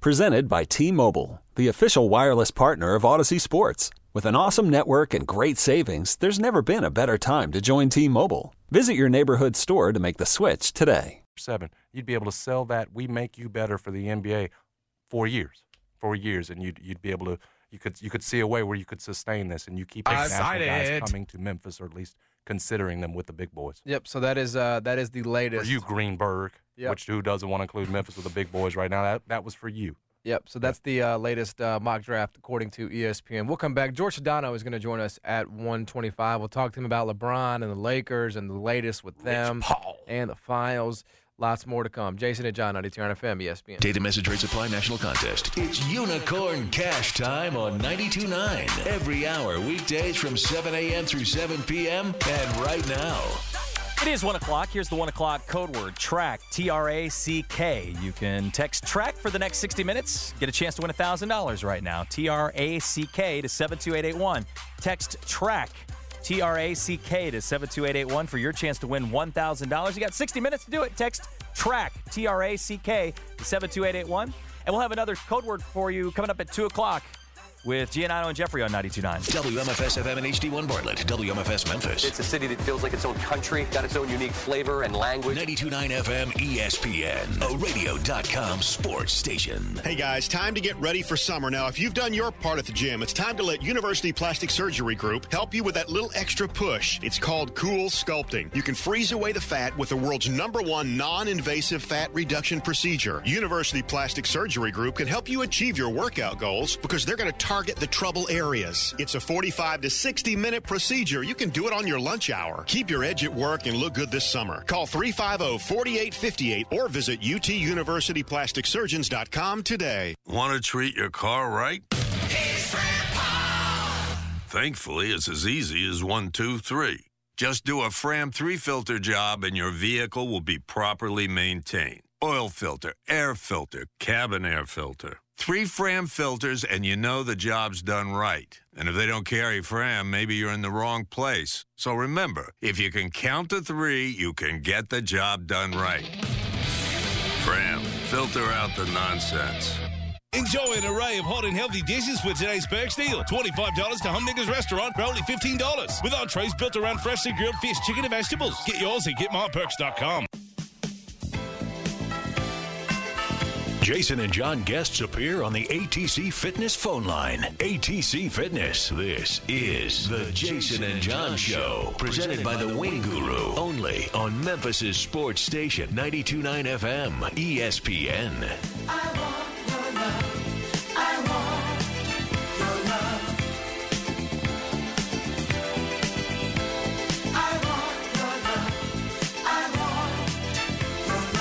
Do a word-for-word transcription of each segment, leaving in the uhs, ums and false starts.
Presented by T-Mobile, the official wireless partner of Odyssey Sports. With an awesome network and great savings, there's never been a better time to join T-Mobile. Visit your neighborhood store to make the switch today. Seven, you'd be able to sell that "We Make You Better" for the N B A for years, for years, and you'd you'd be able to you could you could see a way where you could sustain this, and you keep national guys coming to Memphis, or at least considering them with the big boys. Yep. So that is uh, that is the latest. For you, Greenberg, yep. which who doesn't want to include Memphis with the big boys right now? That that was for you. Yep. So that's the uh, latest uh, mock draft according to E S P N. We'll come back. George Sedano is going to join us at one twenty-five. We'll talk to him about LeBron and the Lakers and the latest with them and the finals. Lots more to come. Jason and John, ninety-two F M, E S P N. Data message rate supply national contest. It's Unicorn Cash Time on ninety-two point nine. Every hour, weekdays from seven a.m. through seven p.m. And right now. It is one o'clock. Here's the one o'clock code word, TRACK, T R A C K. You can text TRACK for the next sixty minutes. Get a chance to win one thousand dollars right now. T R A C K to seven two eight eight one. Text TRACK, T R A C K to seven two eight eight one for your chance to win one thousand dollars. You got sixty minutes to do it. Text TRACK, T R A C K to seven two eight eight one. And we'll have another code word for you coming up at two o'clock. With Giannino and Jeffrey on ninety-two point nine. W M F S F M and H D one Bartlett. W M F S Memphis. It's a city that feels like its own country, got its own unique flavor and language. ninety-two point nine F M E S P N, a radio dot com sports station. Hey guys, time to get ready for summer. Now, if you've done your part at the gym, it's time to let University Plastic Surgery Group help you with that little extra push. It's called Cool Sculpting. You can freeze away the fat with the world's number one non-invasive fat reduction procedure. University Plastic Surgery Group can help you achieve your workout goals because they're going to target the trouble areas. It's a forty-five to sixty minute procedure. You can do it on your lunch hour. Keep your edge at work and look good this summer. Call three five zero, four eight five eight or visit U T University Plastic Surgeons dot com today. Want to treat your car right? Thankfully, it's as easy as one, two, three. Just do a Fram three filter job and your vehicle will be properly maintained. Oil filter, air filter, cabin air filter. Three Fram filters and you know the job's done right. And if they don't carry Fram, maybe you're in the wrong place. So remember, if you can count to three, you can get the job done right. Fram, filter out the nonsense. Enjoy an array of hot and healthy dishes with today's Perks deal. twenty-five dollars to Humdinger's Restaurant for only fifteen dollars. With entrees built around freshly grilled fish, chicken, and vegetables. Get yours at get my perks dot com. Jason and John guests appear on the A T C Fitness phone line. A T C Fitness. This is the Jason and John Show. Presented by the Wing Guru. Only on Memphis' sports station, ninety-two point nine F M, E S P N. I want your love. I want your love. I want your love. I want your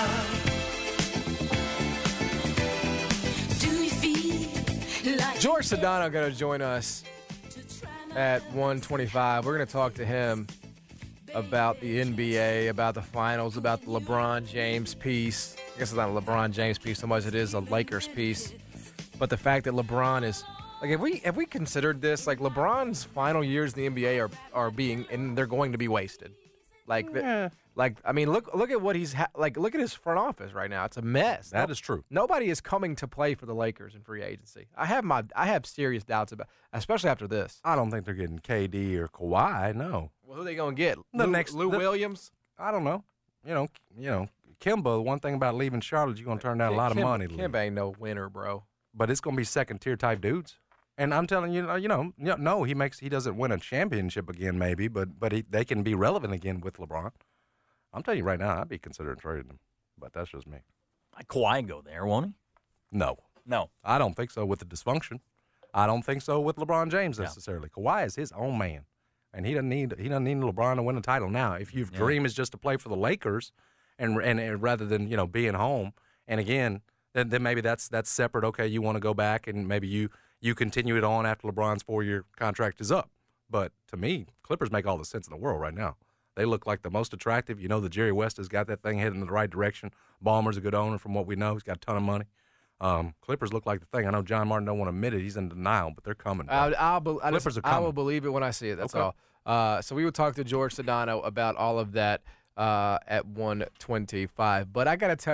love. Do you feel like George Sedano going to join us at one twenty-five. We're going to talk to him about the N B A, about the finals, about the LeBron James piece. I guess it's not a LeBron James piece so much as it is a Lakers piece. But the fact that LeBron is like, have we have we considered this? Like, LeBron's final years in the N B A are are being, and they're going to be wasted. Like, Yeah. the, like I mean, look look at what he's ha- like. Look at his front office right now. It's a mess. That No- is true. Nobody is coming to play for the Lakers in free agency. I have my I have serious doubts about, especially after this. I don't think they're getting K D or Kawhi. No. Well, who are they going to get? The Lou, next- Lou the- Williams. I don't know. You know, you know, Kimba, one thing about leaving Charlotte, you're going to turn down a lot of Kim- money. to Kim leave. ain't no winner, bro. But it's going to be second tier type dudes. And I'm telling you, you know, you know, no, he makes he doesn't win a championship again, maybe, but but he, they can be relevant again with LeBron. I'm telling you right now, I'd be considering trading him, but that's just me. Like Kawhi go there, won't he? No, No. I don't think so with the dysfunction. I don't think so with LeBron James Yeah. necessarily. Kawhi is his own man, and he doesn't need he doesn't need LeBron to win a title now. If your Yeah. dream is just to play for the Lakers, and, and and rather than you know being home, and again, then then maybe that's that's separate. Okay, you want to go back, and maybe you you continue it on after LeBron's four year contract is up. But to me, Clippers make all the sense in the world right now. They look like the most attractive. You know that Jerry West has got that thing heading in the right direction. Ballmer's a good owner from what we know. He's got a ton of money. Um, Clippers look like the thing. I know John Martin don't want to admit it. He's in denial, but they're coming. bro. I'll, I'll, be, I, Clippers just, are I coming. will believe it when I see it. That's Okay. all. Uh, so we will talk to George Sedano about all of that uh, at one twenty-five. But I got to tell you,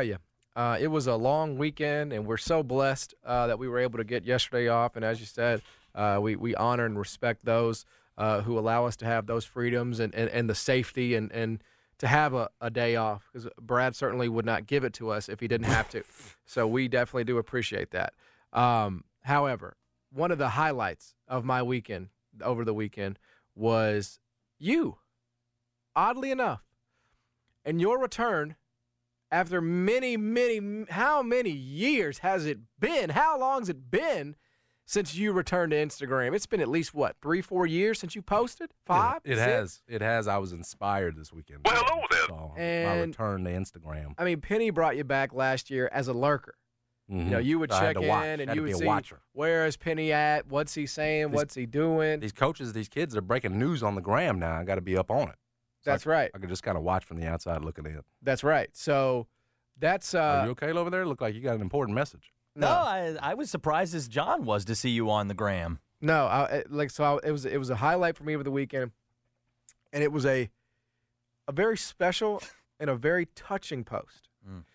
Uh, it was a long weekend, and we're so blessed uh, that we were able to get yesterday off. And as you said, uh, we, we honor and respect those uh, who allow us to have those freedoms and, and, and the safety and, and to have a, a day off, because Brad certainly would not give it to us if he didn't have to. So we definitely do appreciate that. Um, however, one of the highlights of my weekend over the weekend was you, oddly enough, and your return after many, many, how many years has it been? How long has it been since you returned to Instagram? It's been at least, what, three, four years since you posted? Five? It, it has. It has. I was inspired this weekend. Well, hello there. So And- my return to Instagram. I mean, Penny brought you back last year as a lurker. Mhm. You know, you would So I had check to in watch. and Had you to be would a see, watcher. where is Penny at? What's he saying? These- What's he doing? These coaches, these kids are breaking news on the gram now. I got to be up on it. So That's I, right. I could just kind of watch from the outside looking in. That's right. So that's uh, Are you okay over there? Look like you got an important message. No, I, I was surprised as John was to see you on the gram. no, I, it- like so. I, it was it was a highlight for me over the weekend, and it was a a very special and a very touching post.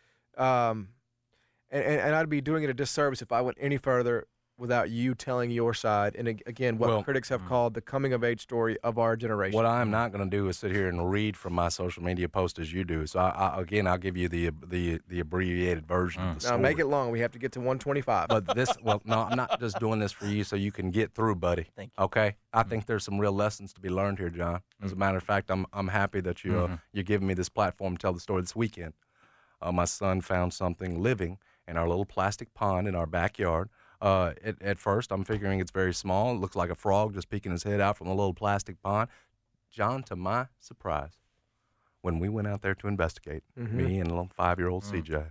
Um, and, and and I'd be doing it a disservice if I went any further without you telling your side. And ag- again, what Well, critics have called the coming of age story of our generation. What I'm not going to do is sit here and read from my social media post as you do. So I, I, again, I'll give you the the the abbreviated version of the Now story. make it long. We have to get to one twenty-five. But this, well, no, I'm not just doing this for you so you can get through, buddy. Thank you. Okay, I think there's some real lessons to be learned here, John. As a matter of fact, I'm I'm happy that you uh, you're giving me this platform to tell the story this weekend. Uh, my son found something living in our little plastic pond in our backyard. Uh, at, at first, I'm figuring it's very small. It looks like a frog just peeking his head out from the little plastic pond. John, to my surprise, when we went out there to investigate, me and little five-year-old C J,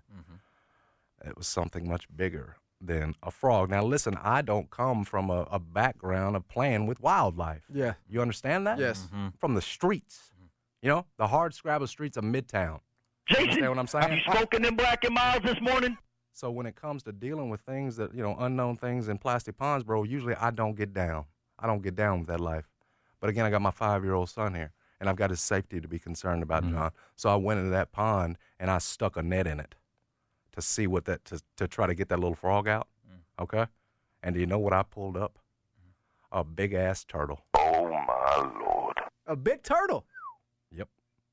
it was something much bigger than a frog. Now, listen, I don't come from a, a background of playing with wildlife. Yeah. You understand that? Yes. From the streets, you know, the hard scrabble streets of Midtown. Jason, Understand what I'm saying? have you spoken them Black and Miles this morning? So when it comes to dealing with things that, you know, unknown things in plastic ponds, bro, usually I don't get down. I don't get down with that life. But again, I got my five-year-old son here, and I've got his safety to be concerned about, John. So I went into that pond, and I stuck a net in it to see what that, to, to try to get that little frog out, okay? And do you know what I pulled up? A big-ass turtle. Oh, my Lord. A big turtle. Yep.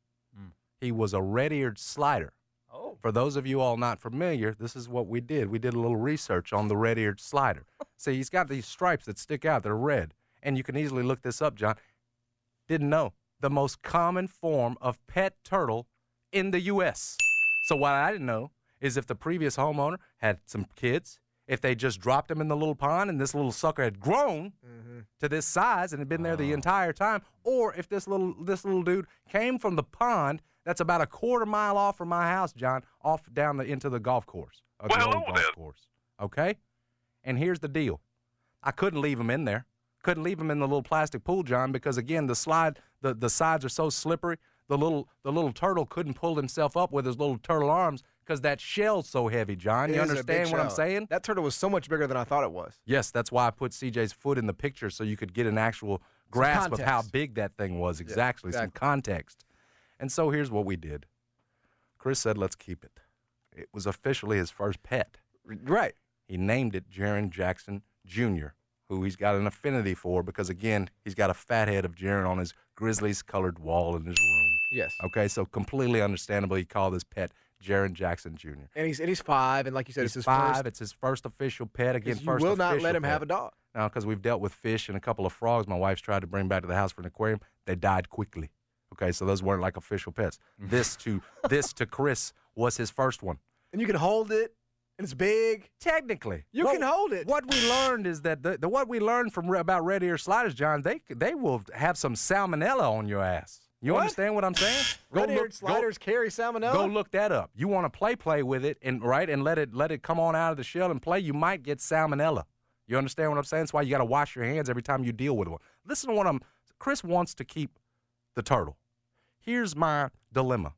He was a red-eared slider. Oh. For those of you all not familiar, this is what we did. We did a little research on the red-eared slider. See, he's got these stripes that stick out that are red. And you can easily look this up, John. Didn't know. The most common form of pet turtle in the U S So what I didn't know is if the previous homeowner had some kids, if they just dropped him in the little pond and this little sucker had grown to this size and had been there the entire time, or if this little this little dude came from the pond that's about a quarter mile off from my house, John, off down the into the golf course, uh, the Well, old hello golf there. course. Okay, and here's the deal: I couldn't leave him in there. Couldn't leave him in the little plastic pool, John, because again, the slide, the, the sides are so slippery. The little the little turtle couldn't pull himself up with his little turtle arms because that shell's so heavy, John. It You is a big understand what I'm shell. saying? That turtle was so much bigger than I thought it was. Yes, that's why I put C J's foot in the picture so you could get an actual grasp of how context. big that thing was. Exactly, some exactly. context. And so here's what we did. Chris said, let's keep it. It was officially his first pet. Right. He named it Jaren Jackson Junior, who he's got an affinity for because, again, he's got a fat head of Jaren on his Grizzlies-colored wall in his room. Yes. Okay, so completely understandable he called his pet Jaren Jackson Junior And he's and he's five, and like you said, He's it's his five. first. It's his first official pet. Again, 'Cause you first will not official let him pet. have a dog. Now, because we've dealt with fish and a couple of frogs my wife's tried to bring back to the house for an aquarium, they died quickly. Okay, so those weren't like official pets. this to this to Chris was his first one. And you can hold it, and it's big. Technically, You What- can hold it. What we learned is that the, the what we learned from re- about red ear sliders, John, they they will have some salmonella on your ass. You What? understand what I'm saying? Go Red-eared look- sliders carry salmonella. Go, go look that up. You want to play play with it and right and let it let it come on out of the shell and play. You might get salmonella. You understand what I'm saying? That's why you got to wash your hands every time you deal with one. Listen to what I'm. Chris wants to keep the turtle. Here's my dilemma.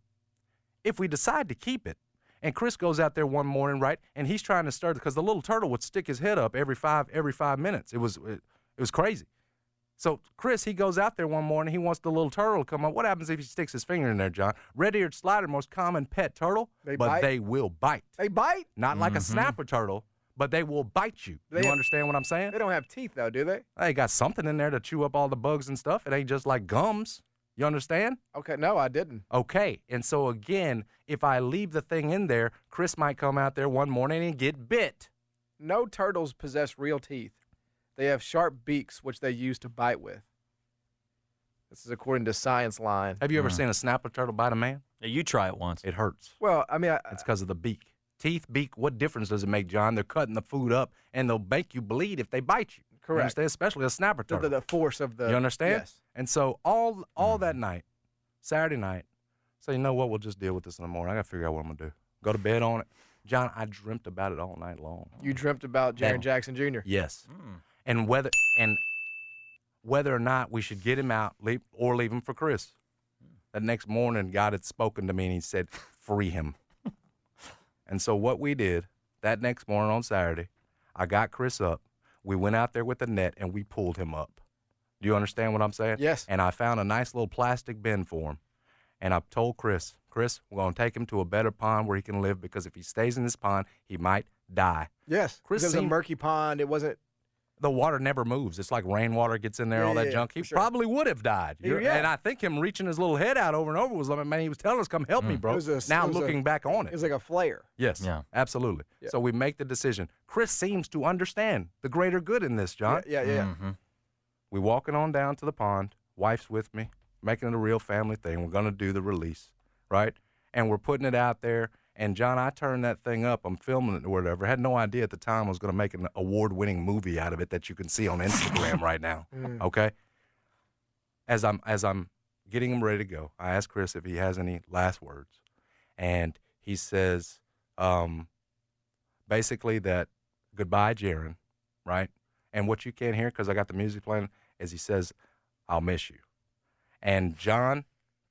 If we decide to keep it, and Chris goes out there one morning, right, and he's trying to stir because the little turtle would stick his head up every five every five minutes. It was it, it was crazy. So Chris, he goes out there one morning. He wants the little turtle to come up. What happens if he sticks his finger in there, John? Red-eared slider, most common pet turtle, They but bite? they will bite. They bite? Not like a snapper turtle, but they will bite you. They you have- understand what I'm saying? They don't have teeth, though, do they? They got something in there to chew up all the bugs and stuff. It ain't just like gums. You understand? Okay, no, I didn't. Okay. And so, again, if I leave the thing in there, Chris might come out there one morning and get bit. No turtles possess real teeth. They have sharp beaks, which they use to bite with. This is according to Science Line. Have you ever seen a snapper turtle bite a man? Yeah, you try it once. It hurts. Well, I mean, I, It's because of the beak. Teeth, beak, what difference does it make, John? They're cutting the food up, and they'll make you bleed if they bite you. You Correct. understand? Especially a snapper the, turtle. the, the force of the. you understand? Yes. And so all all that night, Saturday night, so you know what? We'll just deal with this in the morning. I got to figure out what I'm going to do. Go to bed on it. John, I dreamt about it all night long. You dreamt about Jaron That- Jackson Junior Yes. And whether and whether or not we should get him out leave, or leave him for Chris. That next morning, God had spoken to me, and he said, free him. And so what we did that next morning on Saturday, I got Chris up. We went out there with the net, and we pulled him up. Do you understand what I'm saying? Yes. And I found a nice little plastic bin for him. And I told Chris, Chris, we're going to take him to a better pond where he can live, because if he stays in this pond, he might die. Yes. Chris It was a seemed- murky pond. It wasn't. The water never moves. It's like rainwater gets in there, Yeah, all that yeah, junk. He for sure. probably would have died. Yeah, You're- yeah. And I think him reaching his little head out over and over was like, man, he was telling us, come help me, bro. It was a- now it was a- looking back on It it. was like a flare. Yes, Yeah. absolutely. Yeah. So we make the decision. Chris seems to understand the greater good in this, John. Yeah, yeah, yeah. Mm-hmm. We walking on down to the pond. Wife's with me, making it a real family thing. We're going to do the release, right? And we're putting it out there. And, John, I turned that thing up. I'm filming it or whatever. Had no idea at the time I was going to make an award-winning movie out of it that you can see on Instagram right now, okay? As I'm as I'm getting him ready to go, I asked Chris if he has any last words. And he says um, basically that goodbye, Jaron, right? And what you can't hear, because I got the music playing, is he says, I'll miss you. And, John,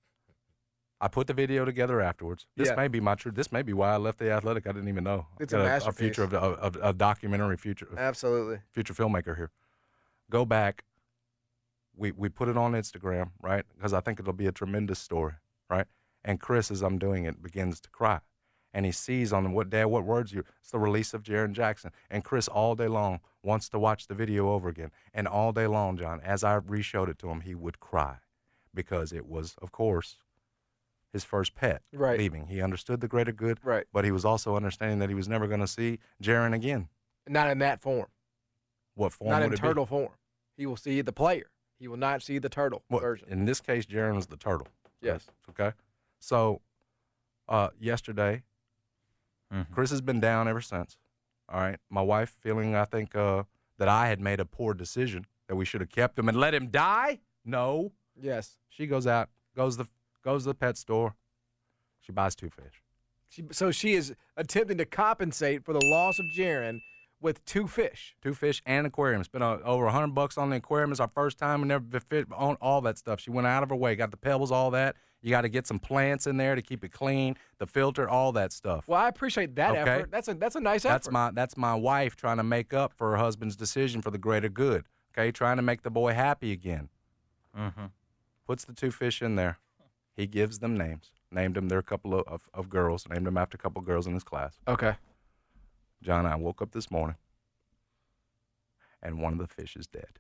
I put the video together afterwards. This Yeah. may be my truth. This may be why I left the Athletic. I didn't even know. It's a Got masterpiece. A future of a, a, a documentary future, Absolutely. future filmmaker here. Go back. We we put it on Instagram, right? Because I think it'll be a tremendous story, right? And Chris, as I'm doing it, begins to cry. And he sees on what, Dad, what words you, it's the release of Jaron Jackson. And Chris, all day long, wants to watch the video over again. And all day long, John, as I re-showed it to him, he would cry. Because it was, of course, his first pet Right. leaving. He understood the greater good, Right. but he was also understanding that he was never going to see Jaron again. Not in that form. What form Not would in it be? turtle form. He will see the player. He will not see the turtle Well, version. in this case, Jaron was the turtle. Yes. Okay. So, uh, yesterday, Mhm. Chris has been down ever since. All right. My wife feeling, I think, uh, that I had made a poor decision, that we should have kept him and let him die. No. Yes. She goes out, goes the goes to the pet store. She buys two fish. She, so she is attempting to compensate for the loss of Jaron with two fish. Two fish and an aquarium. Spent uh, over a hundred bucks on the aquarium. It's our first time. We never been fit on all that stuff. She went out of her way. Got the pebbles, all that. You got to get some plants in there to keep it clean. The filter, all that stuff. Well, I appreciate that Okay. effort. That's a that's a nice effort. That's my that's my wife trying to make up for her husband's decision for the greater good. Okay, trying to make the boy happy again. Mm-hmm. Puts the two fish in there. He gives them names. Named them. They're a couple of, of, of girls. Named them after a couple of girls in his class. Okay. John, I woke up this morning, and one of the fish is dead.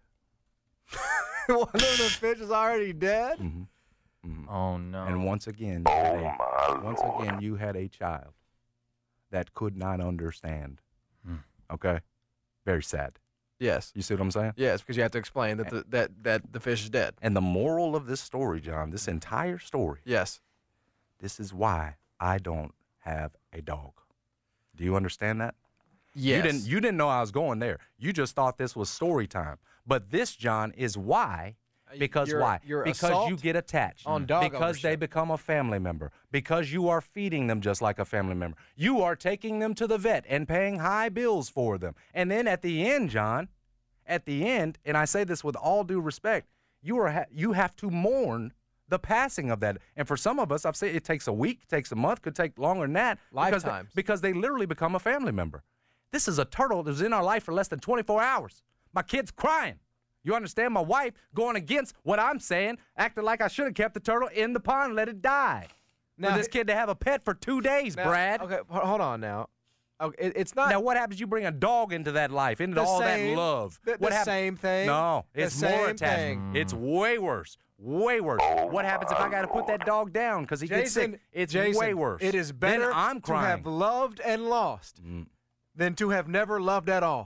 One of the fish is already dead. Mm-hmm. Mm-hmm. Oh, no. And once again, you had a, once again, you had a child that could not understand. Hmm. Okay, very sad. Yes. You see what I'm saying? Yes, because you have to explain that the, that that the fish is dead. And the moral of this story, John, this entire story, Yes. this is why I don't have a dog. Do you understand that? Yes. You didn't. You didn't know I was going there. You just thought this was story time. But this, John, is why. Because Your- why? your Because assault you get attached. on dog Because they ownership. become a family member. Because you are feeding them just like a family member. You are taking them to the vet and paying high bills for them. And then at the end, John, at the end, and I say this with all due respect, you are ha- you have to mourn the passing of that. And for some of us, I've said it takes a week, takes a month, could take longer than that. because they- Lifetimes. Because they literally become a family member. This is a turtle that was in our life for less than twenty-four hours. My kid's crying. You understand? My wife going against what I'm saying, acting like I should have kept the turtle in the pond and let it die. Now, for this kid to have a pet for two days, now, Brad. Okay, hold on now. Okay, it, it's not. Now, what happens? You bring a dog into that life, into the all same, that love. The, what the hap- same thing. No, the it's same more attachment. thing. It's way worse. Way worse. What happens if I got to put that dog down because he Jason, gets sick? It's Jason, way worse. It is better then I'm to have crying. loved and lost Mm. than to have never loved at all.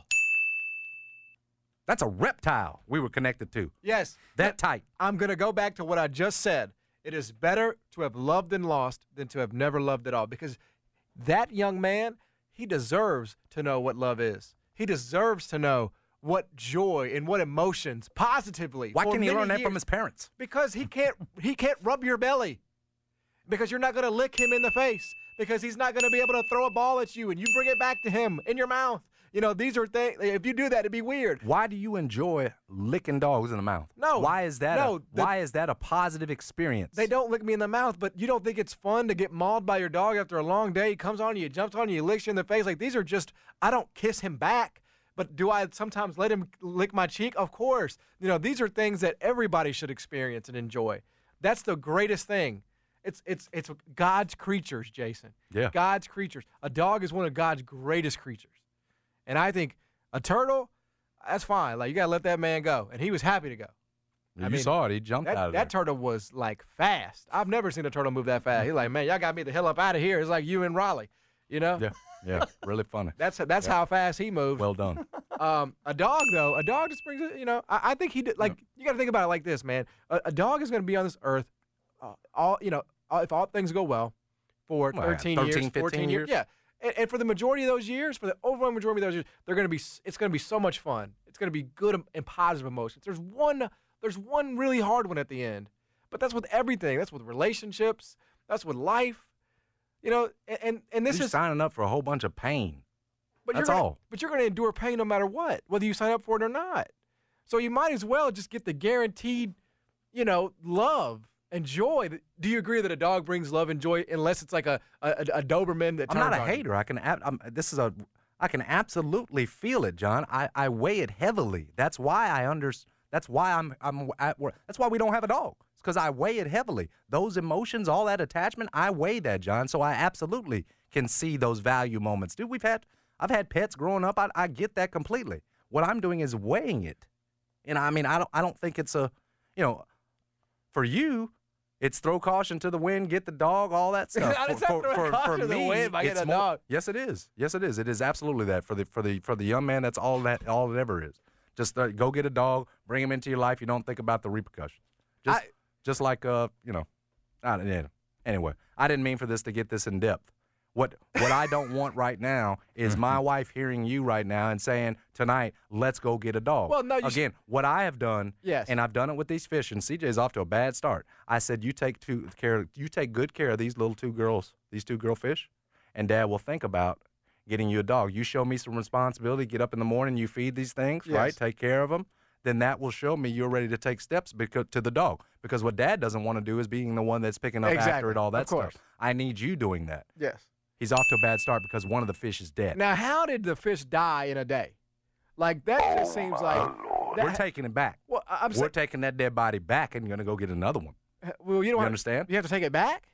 That's a reptile we were connected to. Yes. That tight. I'm going to go back to what I just said. It is better to have loved and lost than to have never loved at all, because that young man, he deserves to know what love is. He deserves to know what joy and what emotions positively. Why for can't he many learn that years. from his parents? Because he can't he can't rub your belly. Because you're not going to lick him in the face. Because he's not going to be able to throw a ball at you and you bring it back to him in your mouth. You know, these are things, if you do that, it'd be weird. Why do you enjoy licking dogs in the mouth? No. Why is that? No, a, the- why is that a positive experience? They don't lick me in the mouth, but you don't think it's fun to get mauled by your dog after a long day? He comes on you, jumps on you, licks you in the face. Like, these are just, I don't kiss him back, but do I sometimes let him lick my cheek? Of course. You know, these are things that everybody should experience and enjoy. That's the greatest thing. It's it's it's God's creatures, Jason. Yeah. God's creatures. A dog is one of God's greatest creatures. And I think a turtle, that's fine. Like, you got to let that man go. And he was happy to go. You I mean, saw it. He jumped That, out of that there. turtle was, like, fast. I've never seen a turtle move that fast. He's like, man, y'all got me the hell up out of here. It's like you and Raleigh, you know? Yeah, yeah, really funny. That's that's Yeah. how fast he moved. Well done. Um, a dog, though, a dog just brings it, you know, I, I think he did, like, you got to think about it like this, man. A, a dog is going to be on this earth, uh, all, you know, uh, if all things go well, for Well, thirteen, thirteen, years, fourteen fifteen years. years. Yeah. And, and for the majority of those years, for the overwhelming majority of those years, they're going to be, s- it's going to be so much fun. It's going to be good and positive emotions. There's one, there's one really hard one at the end, but that's with everything. That's with relationships. That's with life. You know, and, and, and this You're is signing up for a whole bunch of pain. But That's you're gonna, all. But you're going to endure pain no matter what, whether you sign up for it or not. So you might as well just get the guaranteed, you know, love and joy. Do you agree that a dog brings love and joy, unless it's like a a, a Doberman that I'm turns not a on you? hater. I can. ab- I'm, this is a. I can absolutely feel it, John. I, I weigh it heavily. That's why I under. That's why I'm. I'm at work. That's why we don't have a dog. It's because I weigh it heavily. Those emotions, all that attachment, I weigh that, John. So I absolutely can see those value moments, dude. We've had. I've had pets growing up. I, I get that completely. What I'm doing is weighing it, and I mean, I don't. I don't think it's a. You know, for you. It's throw caution to the wind, get the dog, all that stuff. It's not throw caution to the me, wind by it's getting a more- dog. Yes, it is. Yes, it is. It is absolutely that for the for the for the young man. That's all that all it ever is. Just uh, go get a dog, bring him into your life. You don't think about the repercussions. Just I- just like uh you know, I, yeah. Anyway, I didn't mean for this to get this in depth. What what I don't want right now is my wife hearing you right now and saying tonight, let's go get a dog. Well, no, you again, what I have done, Yes. and I've done it with these fish, and C J's off to a bad start. I said, you take two care, you take good care of these little two girls, these two girl fish, and Dad will think about getting you a dog. You show me some responsibility. Get up in the morning, you feed these things, Yes. right? Take care of them. Then that will show me you're ready to take steps because, to the dog. Because what Dad doesn't want to do is being the one that's picking up Exactly. after it, all that Of course. stuff. I need you doing that. Yes. He's off to a bad start because one of the fish is dead. Now, how did the fish die in a day? Like, that just seems like. that- We're taking it back. Well, I- I'm We're saying. taking that dead body back and going to go get another one. Well, you You don't have- understand? You have to take it back?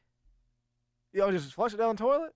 You don't just flush it down the toilet?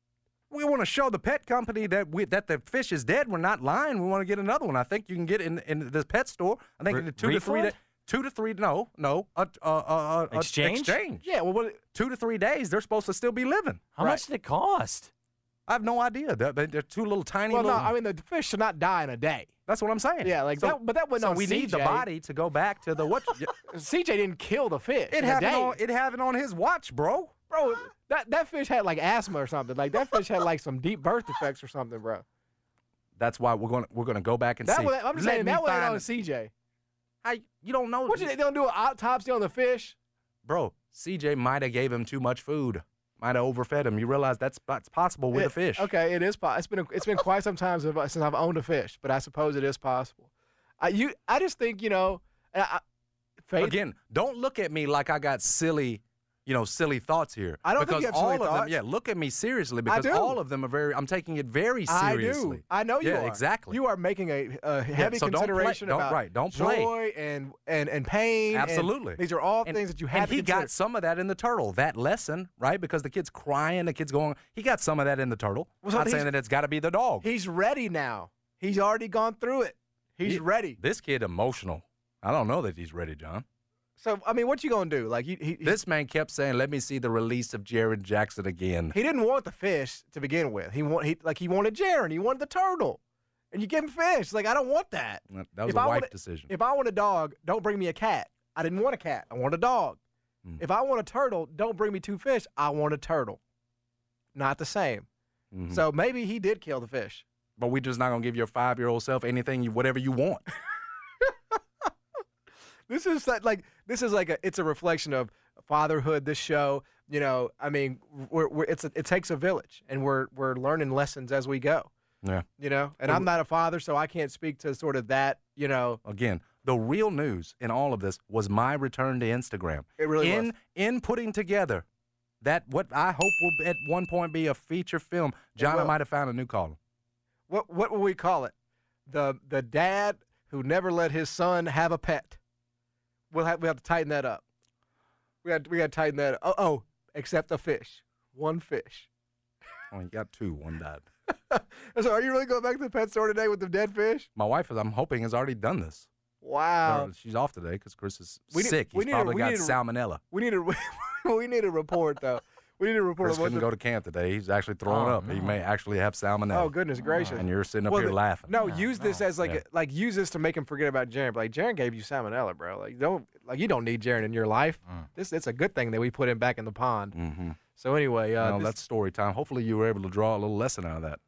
We want to show the pet company that we that the fish is dead. We're not lying. We want to get another one. I think you can get it in in the pet store. I think Re- in the two to three refund? days. Two to three. No, no. A, a, a, a, Exchange? Exchange. Yeah, well, what. Two to three days. They're supposed to still be living. How Right. much did it cost? I have no idea. They're, they're two little tiny. Well, no, little, I mean, the fish should not die in a day. that's what I'm saying. Yeah, like so, that, but that wasn't so on we C J. need the body to go back to the what? C J didn't kill the fish. It in a happened day. on it happened on his watch, bro. Bro, that, that fish had like asthma or something. Like, that fish had like some deep birth defects or something, bro. That's why we're going to we're going to go back and That see. was, I'm just Let saying, me that wasn't find on it. C J. How, you don't know, What, you, they don't do an autopsy on the fish? bro. C J might have gave him too much food. Might have overfed him. You realize that's that's possible with It- a fish. Okay, it is possible. It's been, it's been quite some time since I've, since I've owned a fish, but I suppose it is possible. I, you, I just think, you know, I, I, faith, Again, don't look at me like I got silly, you know, silly thoughts here. I don't because think you have all silly of thoughts. them. Yeah, look at me seriously because do. all of them are very. I'm taking it very seriously. I do. I know you yeah, are. exactly. You are making a, a heavy so don't play- consideration don't- about right, don't play. joy and, and, and pain. and Absolutely. these are all and, things that you have and to he consider. got some of that in the turtle, that lesson, right? Because the kid's crying, the kid's going. He got some of that in the turtle. Well, so Not he's- saying that it's got to be the dog. He's ready now. He's already gone through it. He's He- ready. This kid emotional. I don't know that he's ready, John. So, I mean, what you going to do? Like, he, he, This man kept saying, "Let me see the release of Jaron Jackson again." he didn't want the fish to begin with. He want, he like he wanted Jaron. He wanted the turtle. And you give him fish. Like, I don't want that. That was If a I wife wanted- decision. If I want a dog, don't bring me a cat. I didn't want a cat. I want a dog. Mm. If I want a turtle, don't bring me two fish. I want a turtle. Not the same. Mhm. So maybe he did kill the fish. But we just not gonna give your five year old self anything, you whatever you want. This is like, like this is like a it's a reflection of fatherhood. This show, you know, I mean, we're, we're it's a, it takes a village, and we're we're learning lessons as we go. Yeah. You know, and I'm not a father, so I can't speak to sort of that. You know, Again, the real news in all of this was my return to Instagram. It really in, was. In putting together that what I hope will at one point be a feature film. John, I will. might have found a new column. what what will we call it? The the dad who never let his son have a pet. We'll have we have to tighten that up. We had we got to tighten that up. Oh, oh, except a fish, one fish. Oh, you got two. One died. So, are you really going back to the pet store today with the dead fish? My wife, is, I'm hoping, has already done this. Wow. Or she's off today because Chris is We need- sick. we He's need a- probably we got need a- salmonella. We need a we need a report though. We need a report. Chris on what couldn't the, go to camp today. He's actually throwing Oh, up. He no. may actually have salmonella. Oh goodness gracious! And you're sitting up Well, here the- laughing. No, use this as like Yeah. a, like use this to make him forget about Jaron. Like Jaron gave you salmonella, bro. Like don't like you don't need Jaron in your life. This it's a good thing that we put him back in the pond. Mm-hmm. So anyway, uh, Well, this- that's story time. Hopefully, you were able to draw a little lesson out of that.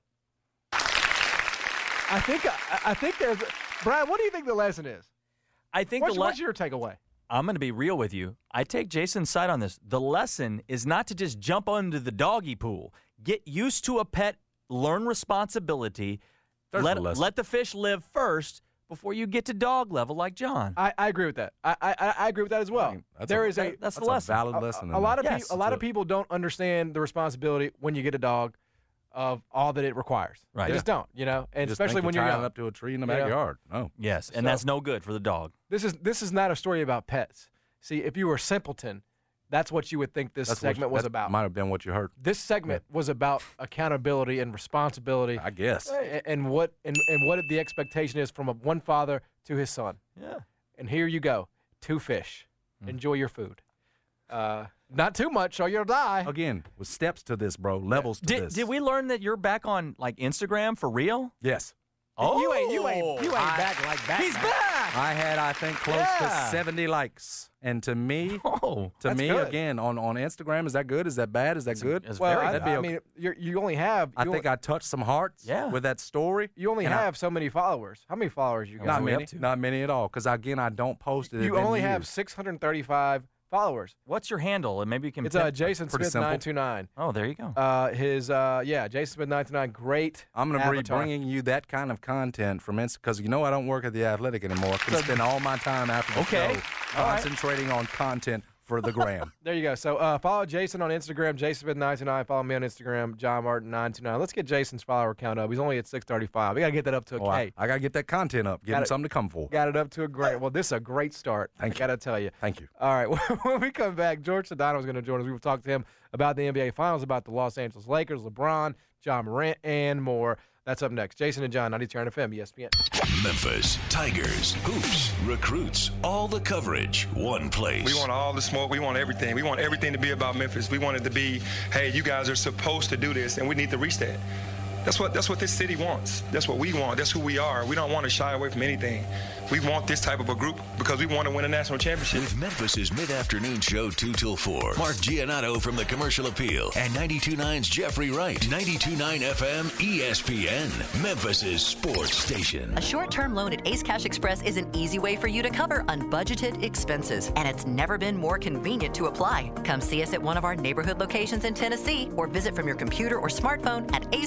I think I, I think there's Brian. What do you think the lesson is? I think What's, the le- what's your takeaway? I'm going to be real with you. I take Jason's side on this. The lesson is not to just jump into the doggy pool. Get used to a pet, learn responsibility, There's let the lesson. let the fish live first before you get to dog level like John. I, I agree with that. I, I I agree with that as well. I mean, that's there a- is a That- that's the That's a lesson. valid a, lesson. a in lot there. of Yes, people a lot it's of people don't understand the responsibility when you get a dog of all that it requires. Right. They Yeah. just don't, you know, and Just especially think when you're you're tying young. up to a tree in the You know? backyard. No. Yes, and So- that's no good for the dog. This is this is not a story about pets. See, if you were a simpleton, that's what you would think this That's what segment you- was that about. Might have been what you heard. This segment was about accountability and responsibility, I guess. a- and what and, and what the expectation is from a, one father to his son. Yeah. And here you go, two fish. Mm. Enjoy your food. Uh, not too much, or you'll die. Again, with steps to this, bro. Levels to Did, this. did we learn that you're back on like Instagram for real? Yes. Oh, you ain't you ain't you ain't I- back like back. He's back. back. I had, I think, close Yeah. to seventy likes. And to me, Oh, to that's me, good. again, on, on Instagram, is that good? Is that bad? Is that good? it's Well, very I, good. That'd be I okay. mean, you're, you only have. I you think only, I touched some hearts Yeah. with that story. you only and I- have so many followers. How many followers you got? Not are we many. up to? Not many at all. Because, again, I don't post it. You in only have years. six hundred thirty-five followers. What's your handle? And maybe you can. It's pick- uh, Jason pretty Smith simple. nine two nine. Oh, there you go. Uh, his uh, yeah, Jason Smith nine two nine. Great. I'm going to be avatar. bringing you that kind of content from Insta because you know I don't work at the Athletic anymore. I can spend all my time after the Okay. show All right. concentrating on content for the gram. There you go. So uh, follow Jason on Instagram, Jason Smith nine two nine. Follow me on Instagram, John Martin nine two nine. Let's get Jason's follower count up. He's only at six thirty-five. We got to get that up to a K. Oh, I, I got to get that content up. Give Got them it. something to come for. Got it up to a great. Well, this is a great start. Thank I you. got to tell you. Thank you. All right. When we come back, George Sedano is going to join us. We will talk to him about the N B A Finals, about the Los Angeles Lakers, LeBron, John Morant, and more. That's up next. Jason and John, ninety-two F M, E S P N. Memphis, Tigers, hoops, recruits, all the coverage, one place. We want all the smoke. We want everything. We want everything to be about Memphis. We want it to be, hey, you guys are supposed to do this, and we need to reach that. That's what that's what this city wants. That's what we want. That's who we are. We don't want to shy away from anything. We want this type of a group because we want to win a national championship. With Memphis' mid-afternoon show two till four. Mark Giannotto from the Commercial Appeal and ninety-two point nine's Jeffrey Wright. ninety-two point nine F M E S P N. Memphis' sports station. A short-term loan at Ace Cash Express is an easy way for you to cover unbudgeted expenses, and it's never been more convenient to apply. Come see us at one of our neighborhood locations in Tennessee or visit from your computer or smartphone at ace cash express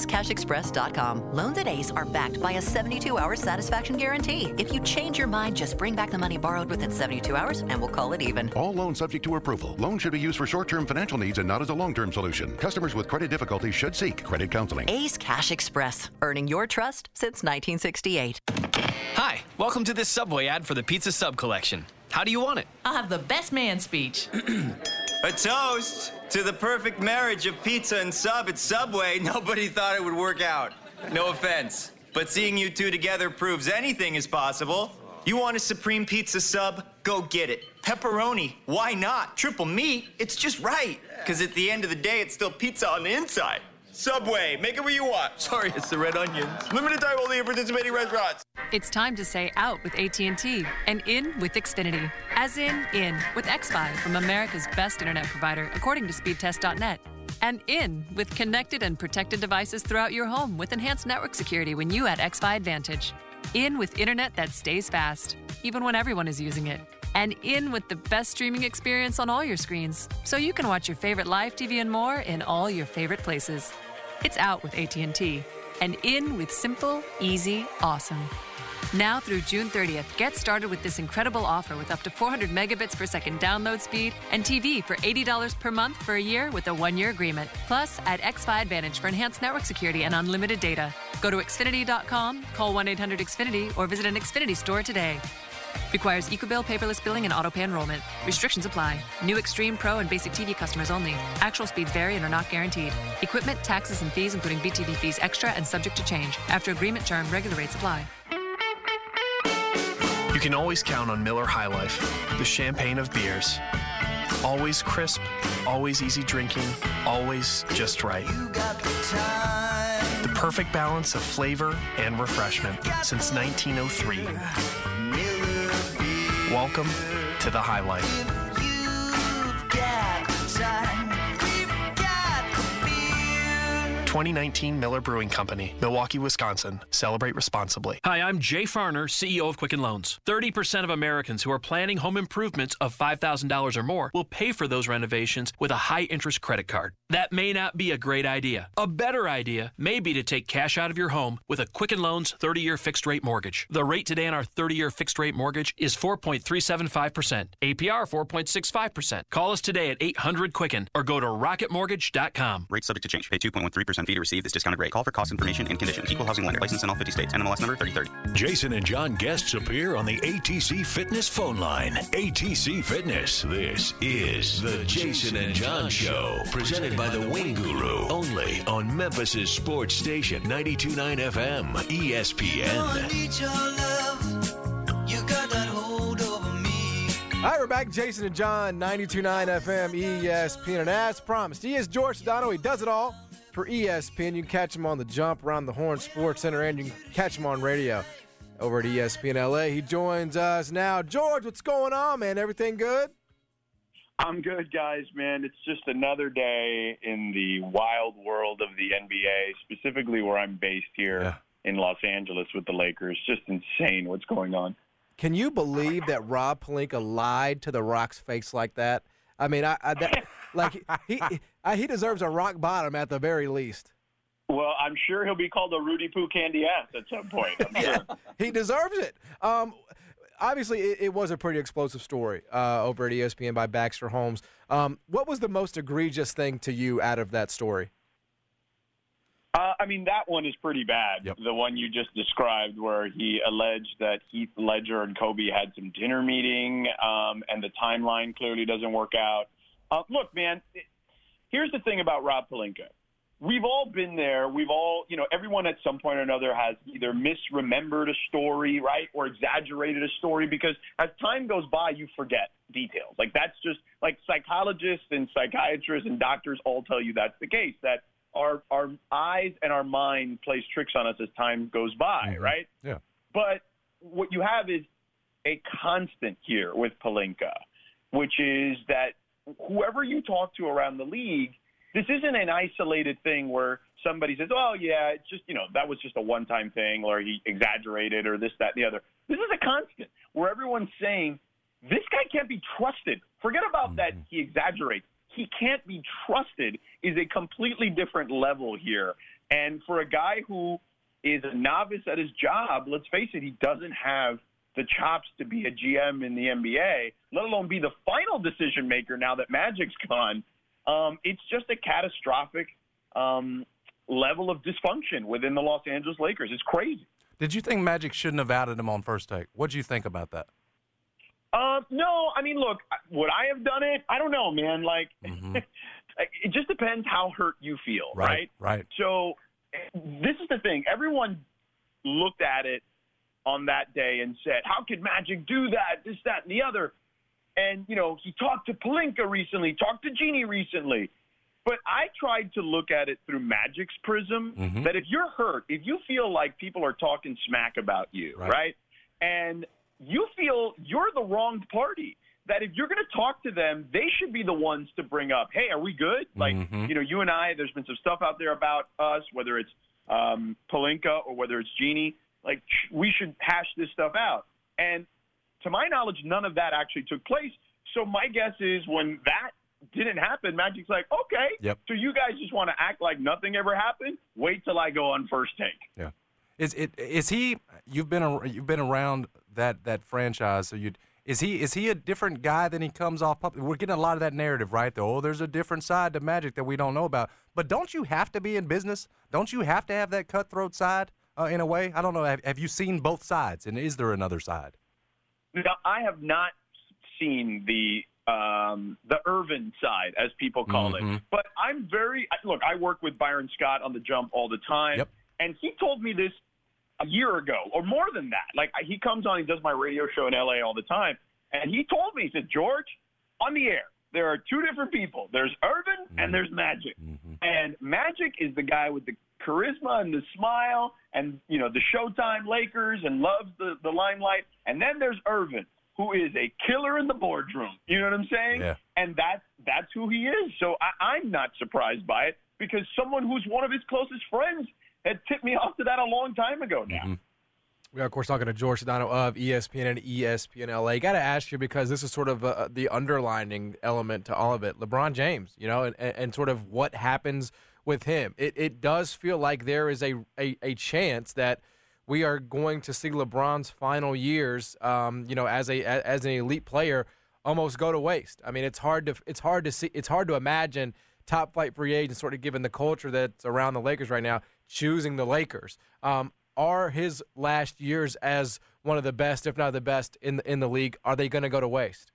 express dot com. Loans at Ace are backed by a seventy-two hour satisfaction guarantee. If you change your mind, just bring back the money borrowed within seventy-two hours and we'll call it even. All loans subject to approval. Loans should be used for short-term financial needs and not as a long-term solution. Customers with credit difficulties should seek credit counseling. Ace Cash Express, earning your trust since nineteen sixty-eight. Hi, welcome to this Subway ad for the Pizza Sub Collection. How do you want it? I'll have the best man speech. A toast to the perfect marriage of pizza and sub at Subway. Nobody thought it would work out. No offense. But seeing you two together proves anything is possible. You want a Supreme Pizza Sub? Go get it. Pepperoni, why not? Triple meat, it's just right. Because at the end of the day, it's still pizza on the inside. Subway, make it what you want. Sorry, it's the red onions. Limited time only at participating restaurants. It's time to say out with A T and T and in with Xfinity. As in, in with X five from America's best internet provider, according to speedtest dot net. And in with connected and protected devices throughout your home with enhanced network security when you add X Fi Advantage. In with internet that stays fast, even when everyone is using it. And in with the best streaming experience on all your screens, so you can watch your favorite live T V and more in all your favorite places. It's out with A T and T, and in with simple, easy, awesome. Now through June thirtieth, get started with this incredible offer with up to four hundred megabits per second download speed and T V for eighty dollars per month for a year with a one-year agreement. Plus, add X Fi Advantage for enhanced network security and unlimited data. Go to Xfinity dot com, call one eight hundred X Finity, or visit an Xfinity store today. Requires EcoBill, paperless billing, and auto-pay enrollment. Restrictions apply. New Extreme Pro and Basic T V customers only. Actual speeds vary and are not guaranteed. Equipment, taxes, and fees, including B T V fees extra and subject to change. After agreement term, regular rates apply. You can always count on Miller High Life, the champagne of beers. Always crisp, always easy drinking, always just right. The perfect balance of flavor and refreshment since nineteen oh three. Welcome to the High Life. twenty nineteen Miller Brewing Company, Milwaukee, Wisconsin. Celebrate responsibly. Hi, I'm Jay Farner, C E O of Quicken Loans. thirty percent of Americans who are planning home improvements of five thousand dollars or more will pay for those renovations with a high-interest credit card. That may not be a great idea. A better idea may be to take cash out of your home with a Quicken Loans thirty-year fixed-rate mortgage. The rate today on our thirty-year fixed-rate mortgage is four point three seven five percent. A P R four point six five percent. Call us today at eight hundred Quicken or go to rocket mortgage dot com. Rate subject to change. Pay two point one three percent fee to receive this discounted rate. Call for cost information and conditions. Equal housing lender. License in all fifty states. N M L S number thirty thirty. Jason and John guests appear on the A T C Fitness phone line. A T C Fitness. This is the Jason and John Show. Presented by the Wing Guru. Only on Memphis' sports station. ninety-two point nine F M. E S P N. I need your love. You got that hold over me. All right, we're back. Jason and John, ninety-two point nine F M, E S P N. And as promised, he is George Sedano. He does it all for E S P N. You can catch him on the Jump, around the Horn Sports Center, and you can catch him on radio over at E S P N L A. He joins us now. George, what's going on, man? Everything good? I'm good, guys, man. It's just another day in the wild world of the N B A, specifically where I'm based here yeah. in Los Angeles with the Lakers. Just insane what's going on. Can you believe that Rob Pelinka lied to the Rock's face like that? I mean, I, I that, like he he, he deserves a rock bottom at the very least. Well, I'm sure he'll be called a Rudy Poo candy ass at some point. I'm yeah, sure. He deserves it. Um, obviously, it, it was a pretty explosive story uh, over at E S P N by Baxter Holmes. Um, what was the most egregious thing to you out of that story? Uh, I mean, that one is pretty bad. Yep. The one you just described where he alleged that Heath Ledger and Kobe had some dinner meeting, um, and the timeline clearly doesn't work out. Uh, look, man, here's the thing about Rob Pelinka. We've all been there. We've all, you know, everyone at some point or another has either misremembered a story, right, or exaggerated a story, because as time goes by, you forget details. Like, that's just, like, psychologists and psychiatrists and doctors all tell you that's the case, that Our our eyes and our mind plays tricks on us as time goes by, mm-hmm. right? Yeah. But what you have is a constant here with Pelinka, which is that whoever you talk to around the league, this isn't an isolated thing where somebody says, oh, yeah, it's just, you know, that was just a one-time thing, or he exaggerated, or this, that, and the other. This is a constant where everyone's saying, this guy can't be trusted. Forget about mm-hmm. that he exaggerates. He can't be trusted is a completely different level here. And for a guy who is a novice at his job, let's face it, he doesn't have the chops to be a G M in the N B A, let alone be the final decision maker now that Magic's gone. Um, it's just a catastrophic um, level of dysfunction within the Los Angeles Lakers. It's crazy. Did you think Magic shouldn't have outed him on First Take? What did you think about that? Uh, no, I mean, look, would I have done it? I don't know, man. Like, mm-hmm. It just depends how hurt you feel, right? Right, right. So this is the thing. Everyone looked at it on that day and said, how could Magic do that, this, that, and the other? And, you know, he talked to Pelinka recently, talked to Jeannie recently. But I tried to look at it through Magic's prism, mm-hmm. that if you're hurt, if you feel like people are talking smack about you, right, right? And you feel you're the wrong party, that if you're going to talk to them, they should be the ones to bring up, hey, are we good? Like, mm-hmm. you know, you and I, there's been some stuff out there about us, whether it's um, Pelinka or whether it's Jeannie. Like, we should hash this stuff out. And to my knowledge, none of that actually took place. So my guess is when that didn't happen, Magic's like, okay, yep. so you guys just want to act like nothing ever happened? Wait till I go on First Take. Yeah. Is it is he? You've been a, you've been around that that franchise, so you is he is he a different guy than he comes off public? We're getting a lot of that narrative, right? Though, oh, there's a different side to Magic that we don't know about. But don't you have to be in business? Don't you have to have that cutthroat side uh, in a way? I don't know. Have, have you seen both sides, and is there another side? No, I have not seen the um, the Irvin side, as people call mm-hmm. it. But I'm very look. I work with Byron Scott on the Jump all the time, yep. and he told me this a year ago, or more than that. Like, he comes on, he does my radio show in L A all the time, and he told me, he said, George, on the air, there are two different people. There's Irvin mm-hmm. and there's Magic. Mm-hmm. And Magic is the guy with the charisma and the smile and, you know, the Showtime Lakers and loves the, the limelight. And then there's Irvin, who is a killer in the boardroom. You know what I'm saying? Yeah. And that's, that's who he is. So I, I'm not surprised by it, because someone who's one of his closest friends had tipped me off to that a long time ago now. Mm-hmm. We are, of course, talking to George Sedano of E S P N and E S P N L A. Got to ask you, because this is sort of uh, the underlining element to all of it. LeBron James, you know, and, and sort of what happens with him. It it does feel like there is a, a, a chance that we are going to see LeBron's final years, um, you know, as a as an elite player, almost go to waste. I mean, it's hard to it's hard to see it's hard to imagine top flight free agents, sort of given the culture that's around the Lakers right now, choosing the Lakers. Um, are his last years as one of the best, if not the best, in the, in the league, are they going to go to waste?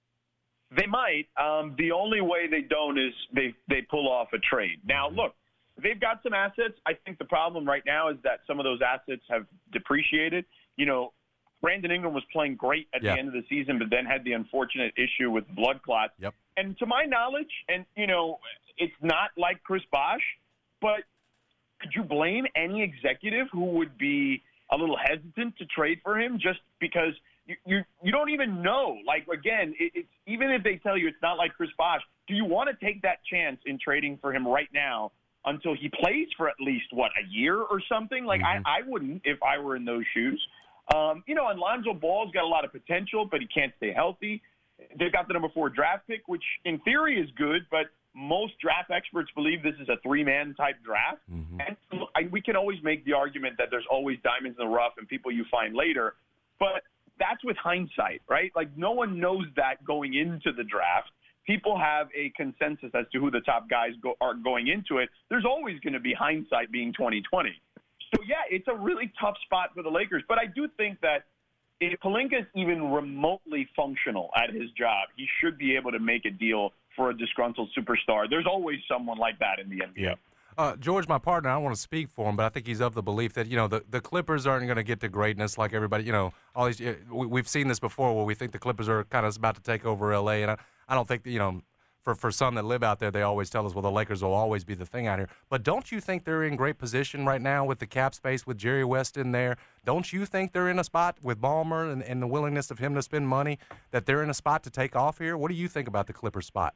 They might. Um, the only way they don't is they, they pull off a trade. Now, look, they've got some assets. I think the problem right now is that some of those assets have depreciated. You know, Brandon Ingram was playing great at yeah. the end of the season, but then had the unfortunate issue with blood clots. Yep. And to my knowledge, and, you know, it's not like Chris Bosh, but could you blame any executive who would be a little hesitant to trade for him just because you you, you don't even know? Like, again, it, it's even if they tell you it's not like Chris Bosh, do you want to take that chance in trading for him right now until he plays for at least, what, a year or something? Like, mm-hmm. I, I wouldn't if I were in those shoes. Um, you know, and Lonzo Ball's got a lot of potential, but he can't stay healthy. They've got the number four draft pick, which in theory is good, but most draft experts believe this is a three-man type draft. Mm-hmm. And I, we can always make the argument that there's always diamonds in the rough and people you find later, but that's with hindsight, right? Like, no one knows that going into the draft. People have a consensus as to who the top guys go, are going into it. There's always going to be hindsight being twenty twenty. So, yeah, it's a really tough spot for the Lakers, but I do think that if Pelinka is even remotely functional at his job, he should be able to make a deal for a disgruntled superstar. There's always someone like that in the N B A. Yeah. Uh, George, my partner, I don't want to speak for him, but I think he's of the belief that, you know, the, the Clippers aren't going to get to greatness like everybody. You know, all these we, we've seen this before where we think the Clippers are kind of about to take over L A, and I, I don't think that, you know, for, for some that live out there, they always tell us, well, the Lakers will always be the thing out here. But don't you think they're in great position right now with the cap space, with Jerry West in there? Don't you think they're in a spot with Ballmer and, and the willingness of him to spend money, that they're in a spot to take off here? What do you think about the Clippers spot?